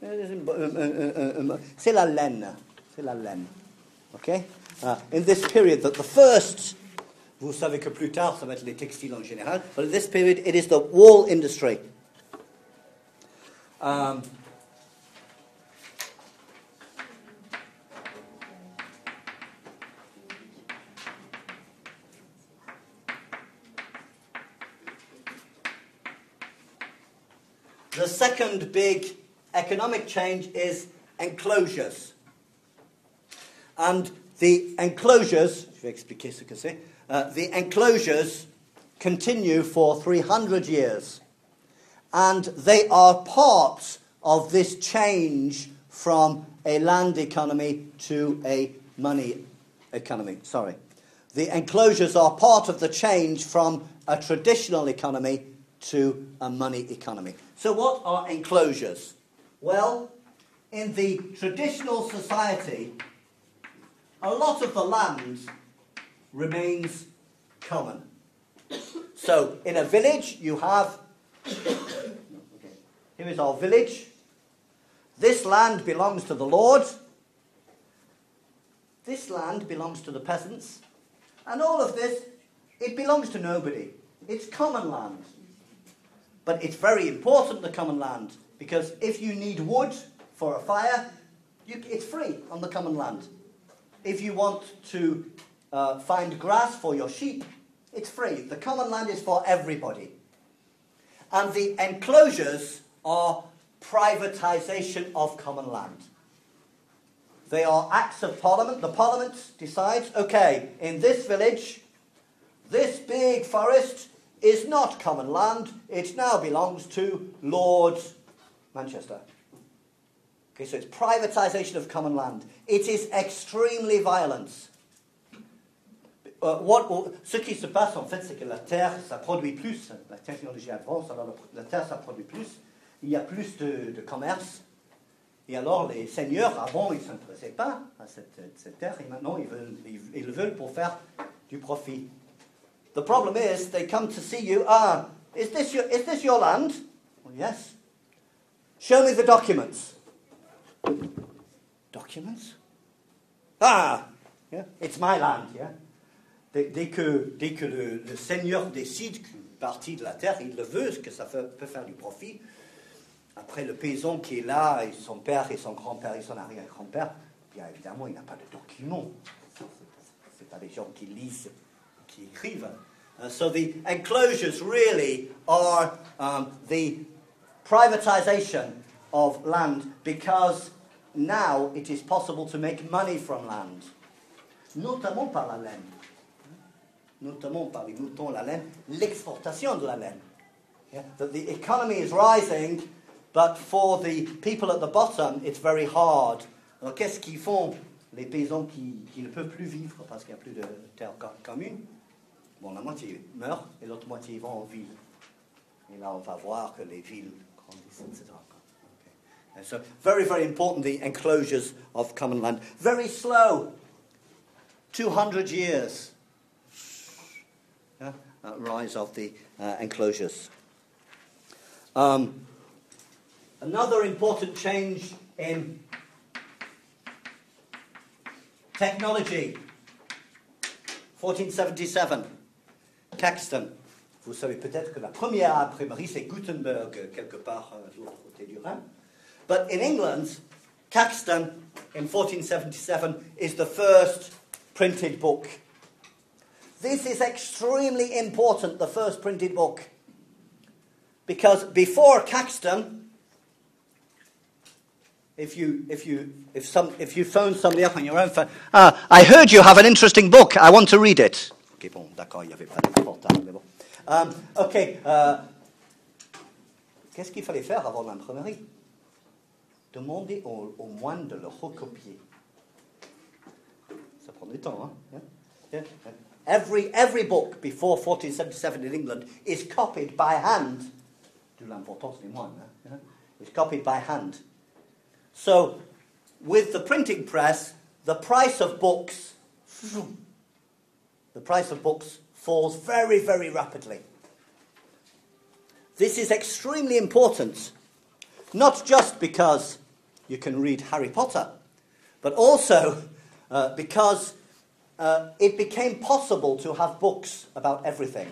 A: C'est la laine. C'est la laine. OK? In this period, the first, vous savez que plus tard, ça va être les textiles en général, but in this period, it is the wool industry. The second big economic change is enclosures. And the enclosures, je vais expliquer ce que c'est, the enclosures continue for 300 years. And they are part of this change from a land economy to a money economy. Sorry. The enclosures are part of the change from a traditional economy to a money economy. So what are enclosures? Well, in the traditional society, a lot of the land remains common. So in a village, you have, here is our village. This land belongs to the Lord. This land belongs to the peasants. And all of this, it belongs to nobody. It's common land. But it's very important, the common land, because if you need wood for a fire, it's free on the common land. If you want to find grass for your sheep, it's free. The common land is for everybody. And the enclosures are privatization of common land. They are acts of parliament. The parliament decides, okay, in this village, this big forest is not common land. It now belongs to Lord Manchester. Okay, so it's privatization of common land. It is extremely violent. Ce qui se passe en fait, c'est que la terre, ça produit plus. La technologie avance, alors la terre, ça produit plus. Il y a plus de commerce. Et alors les seigneurs, avant, ils ne s'intéressaient pas à cette terre. Et maintenant, ils le veulent pour faire du profit. The problem is, they come to see you. Is this your land? Well, yes. Show me the documents. Documents? Yeah, it's my land. Yeah. Dès que le seigneur décide qu'une partie de la terre, il le veut, que ça peut faire du profit. Après, le paysan qui est là, et son père et son grand-père et son arrière-grand-père, bien évidemment, il n'a pas de documents. C'est pas des gens qui lisent, qui écrivent. So the enclosures really are the privatization of land, because now it is possible to make money from land, notamment par la laine, notamment par les moutons, la laine, l'exportation de la laine. Yeah? That the economy is rising, but for the people at the bottom, it's very hard. Alors qu'est-ce qu'ils font, les paysans qui ne peuvent plus vivre parce qu'il n'y a plus de terre commune? Bon, la moitié meurt et l'autre moitié va en ville. Et là, on va voir que les villes grandissent, etc. Okay. And so, very, very important, the enclosures of common land. Very slow. 200 years. Yeah, rise of the enclosures. Another important change in technology. 1477. Caxton. Vous savez peut-être que la première imprimerie, c'est Gutenberg, quelque part de l'autre côté du Rhin. But in England, Caxton, in 1477, is the first printed book. This is extremely important, the first printed book. Because before Caxton, if you phone somebody up on your own phone, I heard you have an interesting book, I want to read it. Ok, bon, d'accord, il n'y avait pas de portable, mais bon. Qu'est-ce qu'il fallait faire avant l'imprimerie? Demander au moine de le recopier. Ça prend prend du temps, hein? Yeah. Every book before 1477 in England is copied by hand. D'où l'importance des moines, hein? It's copied by hand. So, with the printing press, the price of books falls very, very rapidly. This is extremely important, not just because you can read Harry Potter, but also because it became possible to have books about everything.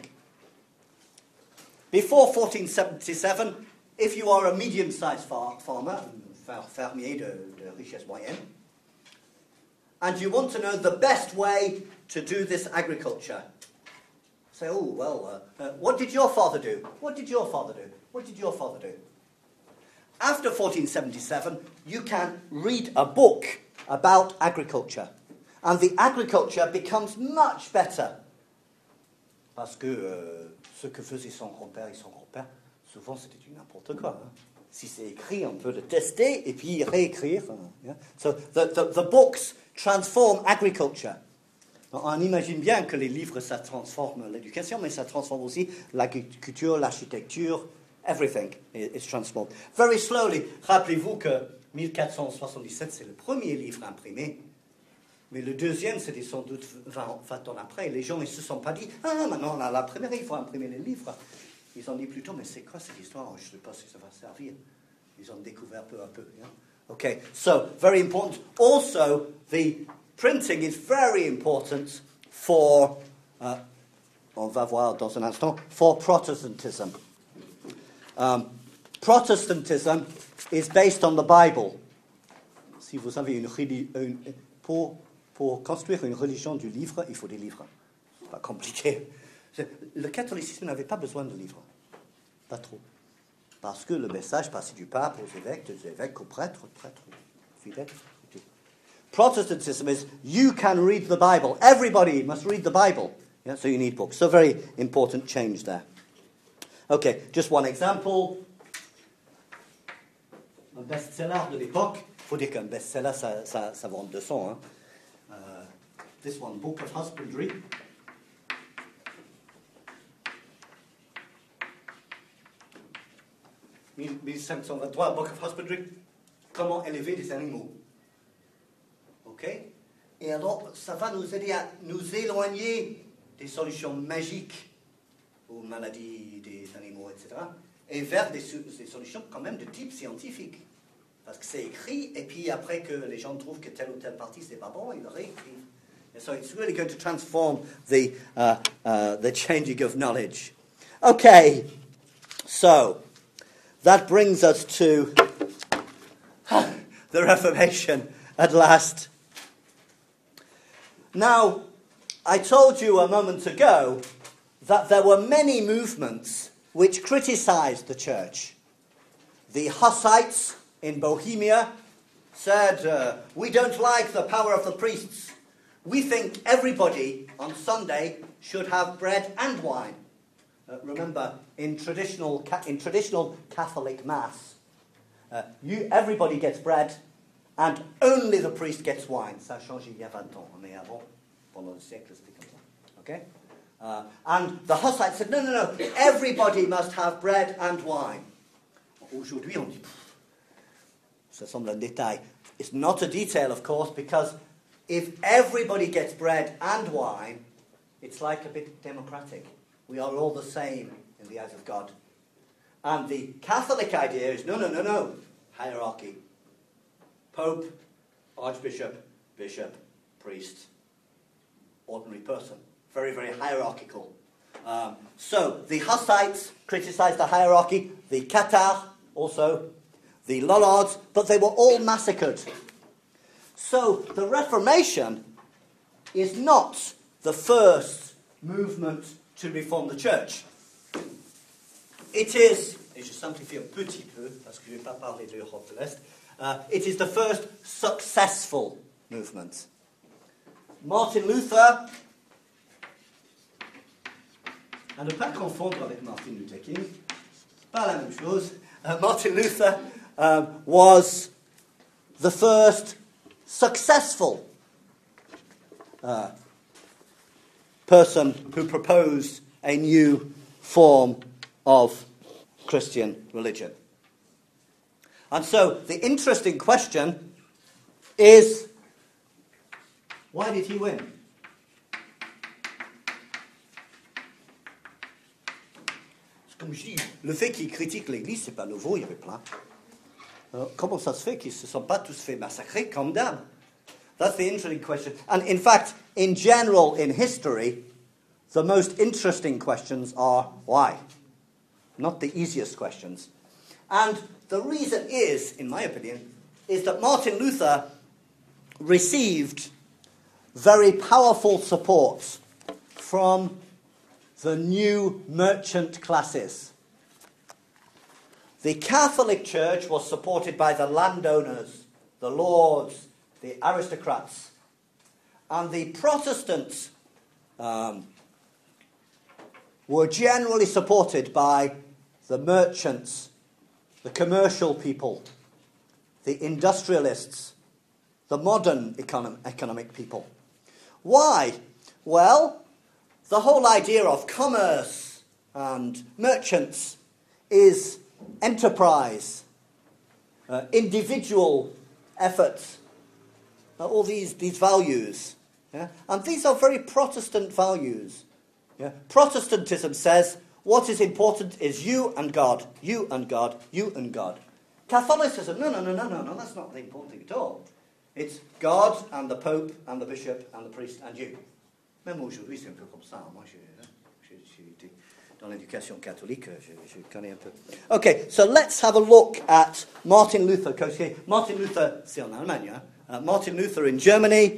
A: Before 1477, if you are a medium-sized farmer, fermier de richesse moyenne, and you want to know the best way to do this agriculture, say, oh, well, what did your father do? What did your father do? What did your father do? After 1477, you can read a book about agriculture, and the agriculture becomes much better. Parce que ce que faisait son grand-père et son grand-père, souvent c'était du n'importe quoi. Hein? Si c'est écrit, on peut le tester et puis réécrire. Yeah? So the books transform agriculture. On imagine bien que les livres, ça transforme l'éducation, mais ça transforme aussi l'agriculture, l'architecture, everything is transformed. Very slowly, rappelez-vous que 1477, c'est le premier livre imprimé, mais le deuxième, c'était sans doute 20 ans après. Les gens, ils ne se sont pas dit, maintenant, on a l'imprimerie, il faut imprimer les livres. Ils ont dit plutôt, mais c'est quoi cette histoire? Je ne sais pas si ça va servir. Ils ont découvert peu à peu. Yeah? Okay, so, very important. Also, the printing is very important for, on va voir dans un instant, for Protestantism. Protestantism is based on the Bible. Si vous avez pour construire une religion du livre, il faut des livres. C'est pas compliqué. Le catholicisme n'avait pas besoin de livres. Pas trop. Parce que le message passait du pape aux évêques, des évêques aux prêtres, fidèles. Protestantism is, you can read the Bible. Everybody must read the Bible. Yeah, so you need books. So very important change there. Okay, just one example. Un best-seller de l'époque. Il faut dire qu'un best-seller, ça vend 200. Hein. This one, Book of Husbandry. « 1523, Book of Husbandry. Comment élever des animaux. OK? Et alors, ça va nous aider à nous éloigner des solutions magiques aux maladies des animaux, etc. Et vers des solutions quand même de type scientifique. Parce que c'est écrit, et puis après que les gens trouvent que telle ou telle partie c'est pas bon, ils le réécrivent. And so it's really going to transform the changing of knowledge. Okay, so that brings us to the Reformation at last. Now, I told you a moment ago that there were many movements which criticized the church. The Hussites in Bohemia said, we don't like the power of the priests. We think everybody on Sunday should have bread and wine. Remember, in traditional Catholic Mass, everybody gets bread and only the priest gets wine. Ça a changé il y a 20 ans, mais avant, pendant le siècle, c'était comme ça. Okay? And the Hussites said, no, everybody must have bread and wine. Aujourd'hui, on dit, ça semble un détail. It's not a detail, of course, because if everybody gets bread and wine, it's like a bit democratic. We are all the same in the eyes of God. And the Catholic idea is, no, hierarchy. Pope, Archbishop, Bishop, Priest, ordinary person. Very, very hierarchical. So, the Hussites criticized the hierarchy, the Cathars also, the Lollards, but they were all massacred. So, the Reformation is not the first movement to reform the church. It is, et je simplifie un petit peu, parce que je ne vais pas parler de l'Europe de l'Est, it is the first successful movement. Martin Luther, à ne pas confondre avec Martin Luther King, pas la même chose. Martin Luther was the first successful person who proposed a new form of Christian religion. And so the interesting question is, why did he win? Comme je dis, le fait qu'ils critiquent l'Église, c'est pas nouveau, il y avait plein. Alors, comment ça se fait qu'ils ne se sont pas tous fait massacrer comme d'hab? That's the interesting question. And in fact, in general, in history, the most interesting questions are why? Not the easiest questions. And the reason is, in my opinion, is that Martin Luther received very powerful support from the new merchant classes. The Catholic Church was supported by the landowners, the lords, the aristocrats. And the Protestants were generally supported by the merchants, the commercial people, the industrialists, the modern economic people. Why? Well, the whole idea of commerce and merchants is enterprise, individual efforts, all these values. Yeah? And these are very Protestant values. Yeah? Protestantism says what is important is you and God, you and God, you and God. Catholicism, no, that's not the important thing at all. It's God and the Pope and the Bishop and the priest and you. Même aujourd'hui, c'est un peu comme ça. Moi, j'ai été dans l'éducation catholique, je connais un peu. Okay, so let's have a look at Martin Luther. Martin Luther, c'est en Allemagne. Martin Luther in Germany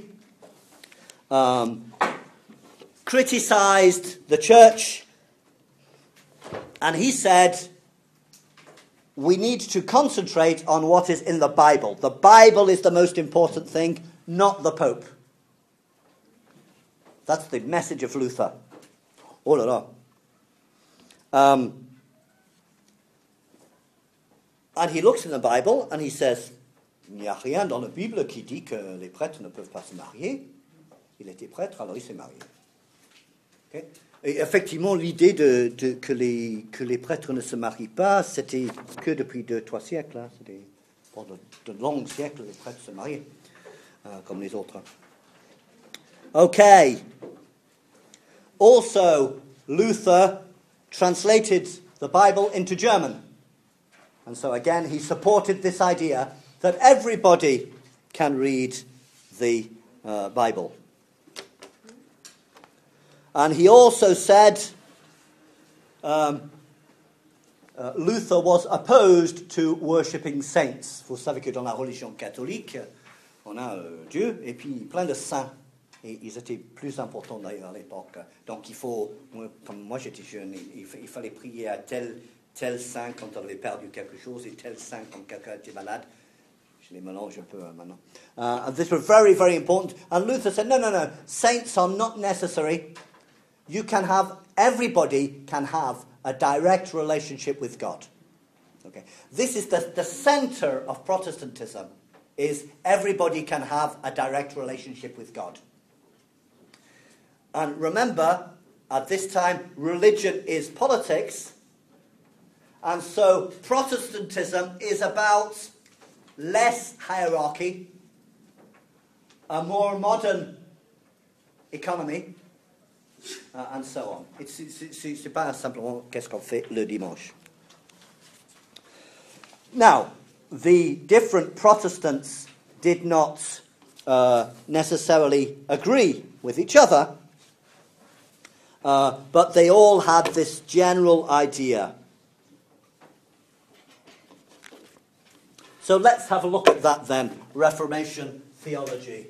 A: criticized the church, and he said, we need to concentrate on what is in the Bible. The Bible is the most important thing, not the Pope. That's the message of Luther. Oh là là. And he looks in the Bible and he says, il n'y a rien dans la Bible qui dit que les prêtres ne peuvent pas se marier. Il était prêtre, alors il s'est marié. Okay? Et effectivement, l'idée que les prêtres ne se marient pas, c'était que depuis 2-3 siècles. Hein. C'était pendant de longs siècles, les prêtres se mariaient, comme les autres. Okay. Also, Luther translated the Bible into German. And so again, he supported this idea that everybody can read the Bible. And he also said Luther was opposed to worshipping saints. Vous savez que dans la religion catholique, on a Dieu et puis plein de saints. Et ils étaient plus importants d'ailleurs à l'époque. Donc il faut, comme moi j'étais jeune, il fallait prier à tel saint quand on avait perdu quelque chose et tel saint quand quelqu'un était malade. Je les mélange un peu maintenant. And this was very, very important. And Luther said, no, saints are not necessary. Everybody can have a direct relationship with God. Okay. This is the center of Protestantism, is everybody can have a direct relationship with God. And remember, at this time, religion is politics. And so Protestantism is about less hierarchy, a more modern economy, and so on. C'est pas simplement qu'est-ce qu'on fait le dimanche. Now, the different Protestants did not necessarily agree with each other, but they all had this general idea. So let's have a look at that then, Reformation theology.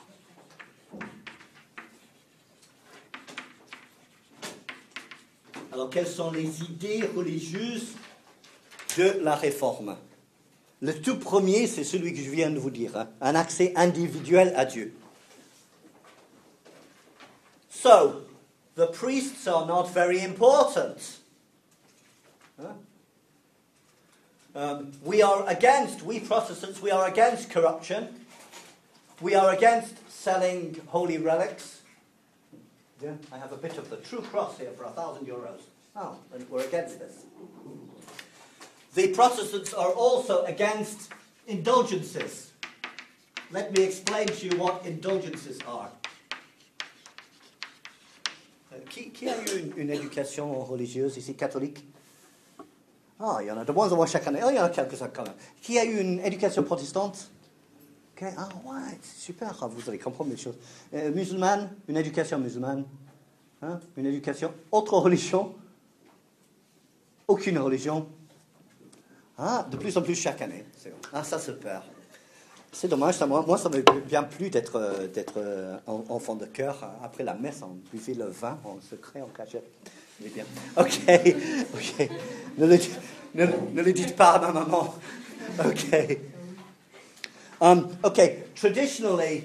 A: Alors, quelles sont les idées religieuses de la Réforme? Le tout premier, c'est celui que je viens de vous dire, hein, un accès individuel à Dieu. So, the priests are not very important. Huh? We Protestants, we are against corruption. We are against selling holy relics. Yeah, I have a bit of the true cross here for €1,000. Oh, and we're against this. The Protestants are also against indulgences. Let me explain to you what indulgences are. Qui a eu une éducation religieuse ici, catholique? Ah, il y en a de moins en moins chaque année. Oh, il y en a quelques-uns quand même. Qui a eu une éducation protestante? Okay. Ah, ouais, c'est super, vous allez comprendre les choses. Musulmane, une éducation musulmane. Hein? Une éducation, autre religion. Aucune religion. Ah, de plus en plus chaque année. Ah, ça se perd. C'est dommage, ça, moi ça me vient plus d'être enfant de cœur. Après la messe, on buvait le vin en secret, en cachette. C'est bien. Ok. Ne le dites pas à ma maman. Ok. Okay. Traditionally,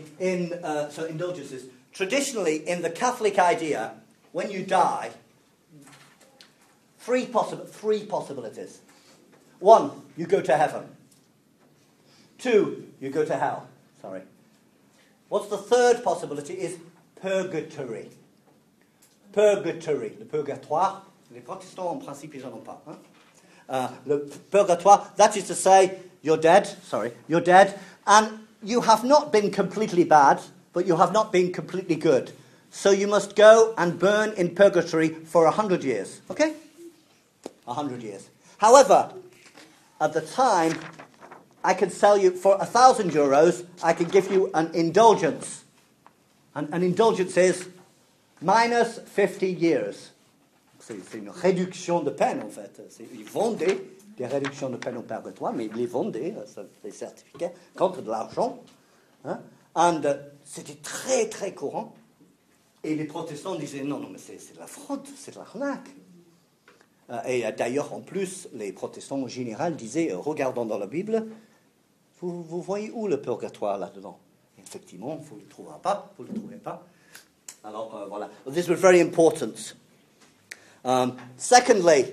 A: in the Catholic idea, when you die, three possibilities. One, you go to heaven. Two, you go to hell. Sorry. What's the third possibility is purgatory. Purgatory, le purgatoire. Les protestants, en principe, ils n'en ont pas. Hein? Le purgatoire, that is to say, you're dead, and you have not been completely bad, but you have not been completely good. So you must go and burn in purgatory for 100 years. Okay? 100 years. However, at the time, I can sell you, for €1,000, I can give you an indulgence. And an indulgence is minus 50 years. C'est une réduction de peine, en fait. Ils vendaient des réductions de peine au purgatoire, mais ils les vendaient, des certificats, contre de l'argent. Hein? C'était très, très courant. Et les protestants disaient, non, mais c'est de la fraude, c'est de l'arnaque. Et d'ailleurs, en plus, les protestants en général disaient, regardons dans la Bible, vous voyez où le purgatoire là-dedans? Effectivement, vous ne le trouverez pas. Alors, voilà. This was very important. Secondly,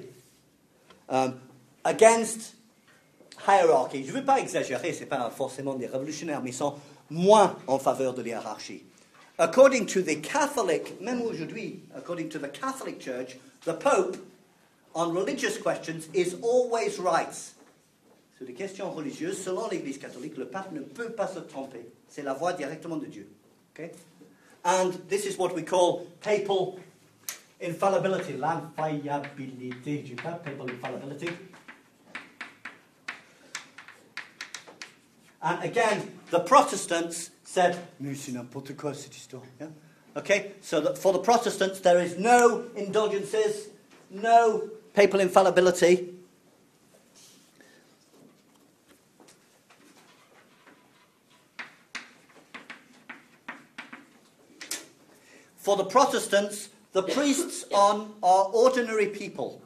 A: against hierarchy. Je ne veux pas exagérer, ce n'est pas forcément des révolutionnaires, mais ils sont moins en faveur de la hiérarchie. According to the Catholic, même aujourd'hui, according to the Catholic Church, the Pope, on religious questions, is always right. Sur les questions religieuses, selon l'Église catholique, le pape ne peut pas se tromper. C'est la voix directement de Dieu. Okay? And this is what we call papal infallibility, l'infaillibilité du pape, papal infallibility. And again, the Protestants said, mais c'est n'importe quoi cette histoire. Yeah? Okay, so that for the Protestants there is no indulgences, no papal infallibility. For the Protestants, the priests are ordinary people.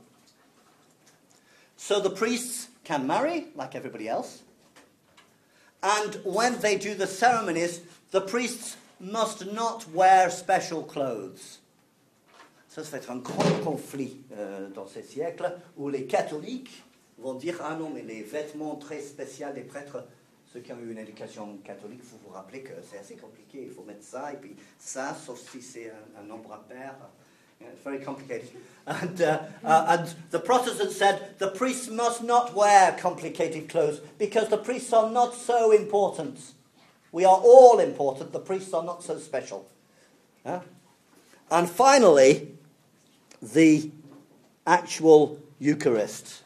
A: So the priests can marry, like everybody else. And when they do the ceremonies, the priests must not wear special clothes. Ça va être un grand conflit dans ces siècles où les catholiques vont dire « Ah non, mais les vêtements très spéciaux des prêtres, ceux qui ont eu une éducation catholique, il faut vous rappeler que c'est assez compliqué, il faut mettre ça, et puis ça, sauf si c'est un nombre impair. It's very complicated. And the Protestants said the priests must not wear complicated clothes because the priests are not so important. We are all important. The priests are not so special. And finally, the actual Eucharist.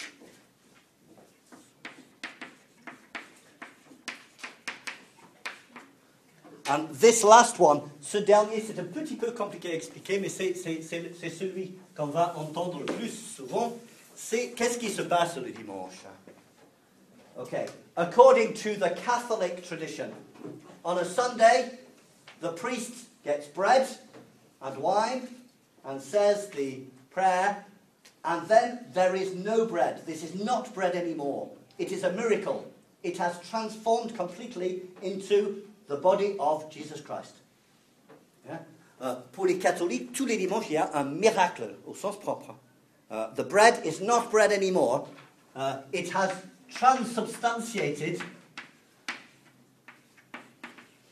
A: And this last one, ce dernier, c'est un petit peu compliqué à expliquer, mais c'est celui qu'on va entendre le plus souvent. C'est qu'est-ce qui se passe le dimanche? Okay. According to the Catholic tradition, on a Sunday, the priest gets bread and wine and says the prayer, and then there is no bread. This is not bread anymore. It is a miracle. It has transformed completely into the body of Jesus Christ. Yeah? Pour les catholiques, tous les dimanches, il y a un miracle au sens propre. The bread is not bread anymore. It has transubstantiated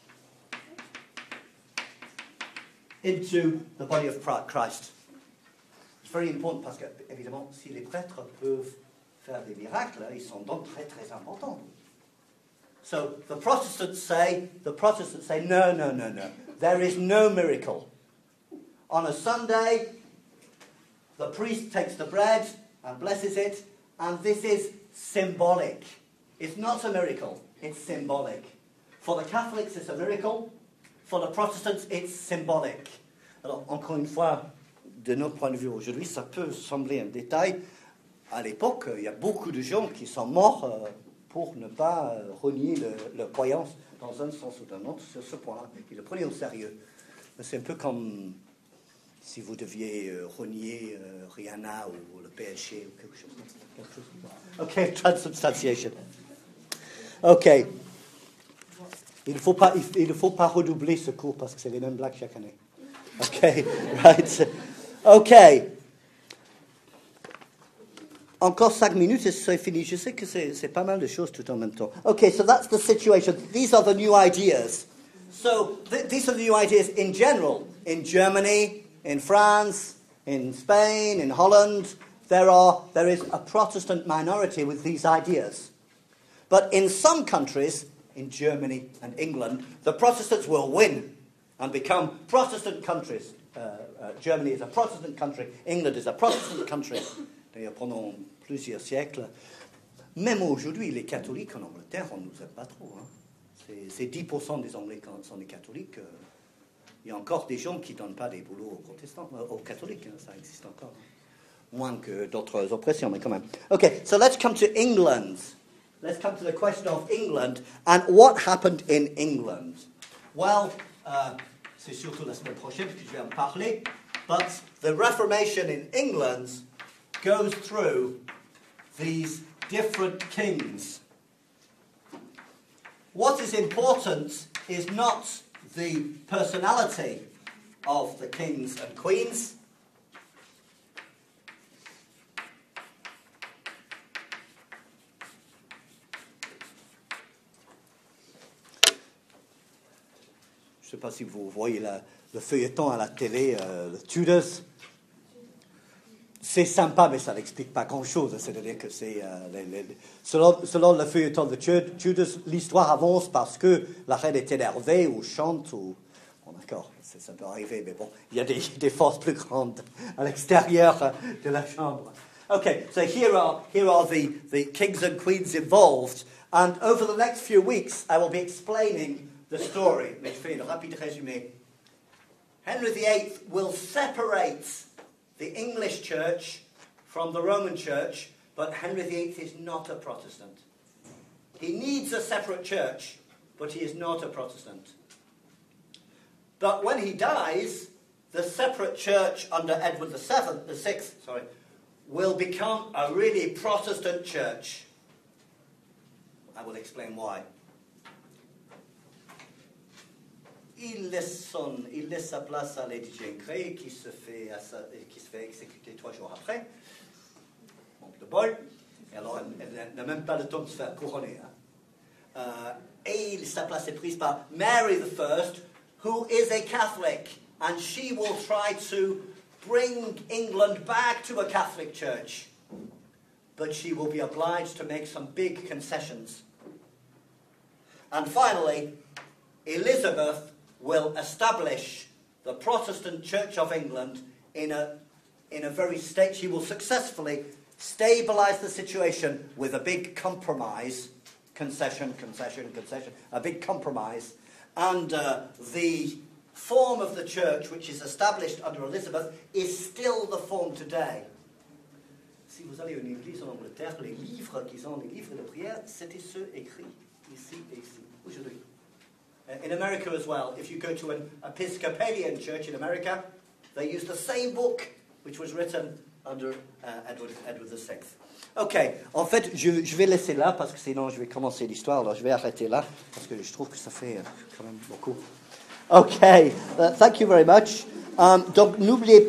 A: into the body of Christ. It's very important parce que, évidemment, si les prêtres peuvent faire des miracles, ils sont donc très, très importants. So the Protestants say, no. There is no miracle. On a Sunday, the priest takes the bread and blesses it, and this is symbolic. It's not a miracle, it's symbolic. For the Catholics, it's a miracle. For the Protestants, it's symbolic. Alors, encore une fois, de notre point de vue aujourd'hui, ça peut sembler un détail. À l'époque, il y a beaucoup de gens qui sont morts pour ne pas renier leur croyance dans un sens ou dans un autre sur ce point-là. Ils le prenaient au sérieux. C'est un peu comme si vous deviez renier Rihanna ou le PSG ou quelque chose comme ça. OK, transubstantiation. OK. Il ne faut pas redoubler ce cours parce que c'est les mêmes blagues chaque année. OK, right. OK. Encore 5 minutes et c'est fini. Je sais que c'est pas mal de choses tout en même temps. Okay, so that's the situation. These are the new ideas. So these are the new ideas in general. In Germany, in France, in Spain, in Holland, there is a Protestant minority with these ideas. But in some countries, in Germany and England, the Protestants will win and become Protestant countries. Germany is a Protestant country. England is a Protestant country. D'ailleurs, pendant plusieurs siècles, même aujourd'hui, les catholiques en Angleterre, on ne nous aime pas trop. Hein. C'est 10% des Anglicans sont des catholiques. Il y a encore des gens qui ne donnent pas des boulots aux protestants, aux catholiques. Hein, ça existe encore. Moins que d'autres oppressions, mais quand même. Okay, so let's come to England. Let's come to the question of England and what happened in England. Well, c'est surtout la semaine prochaine que je vais en parler, but the Reformation in England goes through these different kings. What is important is not the personality of the kings and queens. Je ne sais pas si vous voyez le feuilleton à la télé, le Tudors. C'est sympa, mais ça n'explique pas grand-chose. C'est-à-dire que c'est selon le feuilleton de Tudors, l'histoire avance parce que la reine est énervée ou chante ou... Bon, d'accord, ça peut arriver, mais bon, il y a des forces plus grandes à l'extérieur de la chambre. Okay, so here are the kings and queens involved, and over the next few weeks, I will be explaining the story. Mais je fais un rapide résumé. Henry VIII will separate the English church from the Roman church, but Henry VIII is not a Protestant. He needs a separate church, but he is not a Protestant. But when he dies, the separate church under Edward VI, will become a really Protestant church. I will explain why. Il laisse sa place à Lady Jane Grey, qui se fait exécuter 3 jours après. Manque de bol. Et alors, elle n'a même pas le temps de se faire couronner. Hein. Et sa place est prise par Mary I, who is a Catholic, and she will try to bring England back to a Catholic church. But she will be obliged to make some big concessions. And finally, Elizabeth will establish the Protestant Church of England in a very state. She will successfully stabilize the situation with a big compromise, concession, a big compromise, and the form of the church which is established under Elizabeth is still the form today. Si vous allez à une église en Angleterre, les livres de prière, c'était ceux écrits ici et ici, aujourd'hui. In America as well, if you go to an Episcopalian church in America, they use the same book which was written under Edward VI. Ok, en fait, je vais laisser là parce que sinon je vais commencer l'histoire, alors je vais arrêter là parce que je trouve que ça fait quand même beaucoup. Ok, thank you very much. Donc n'oubliez pas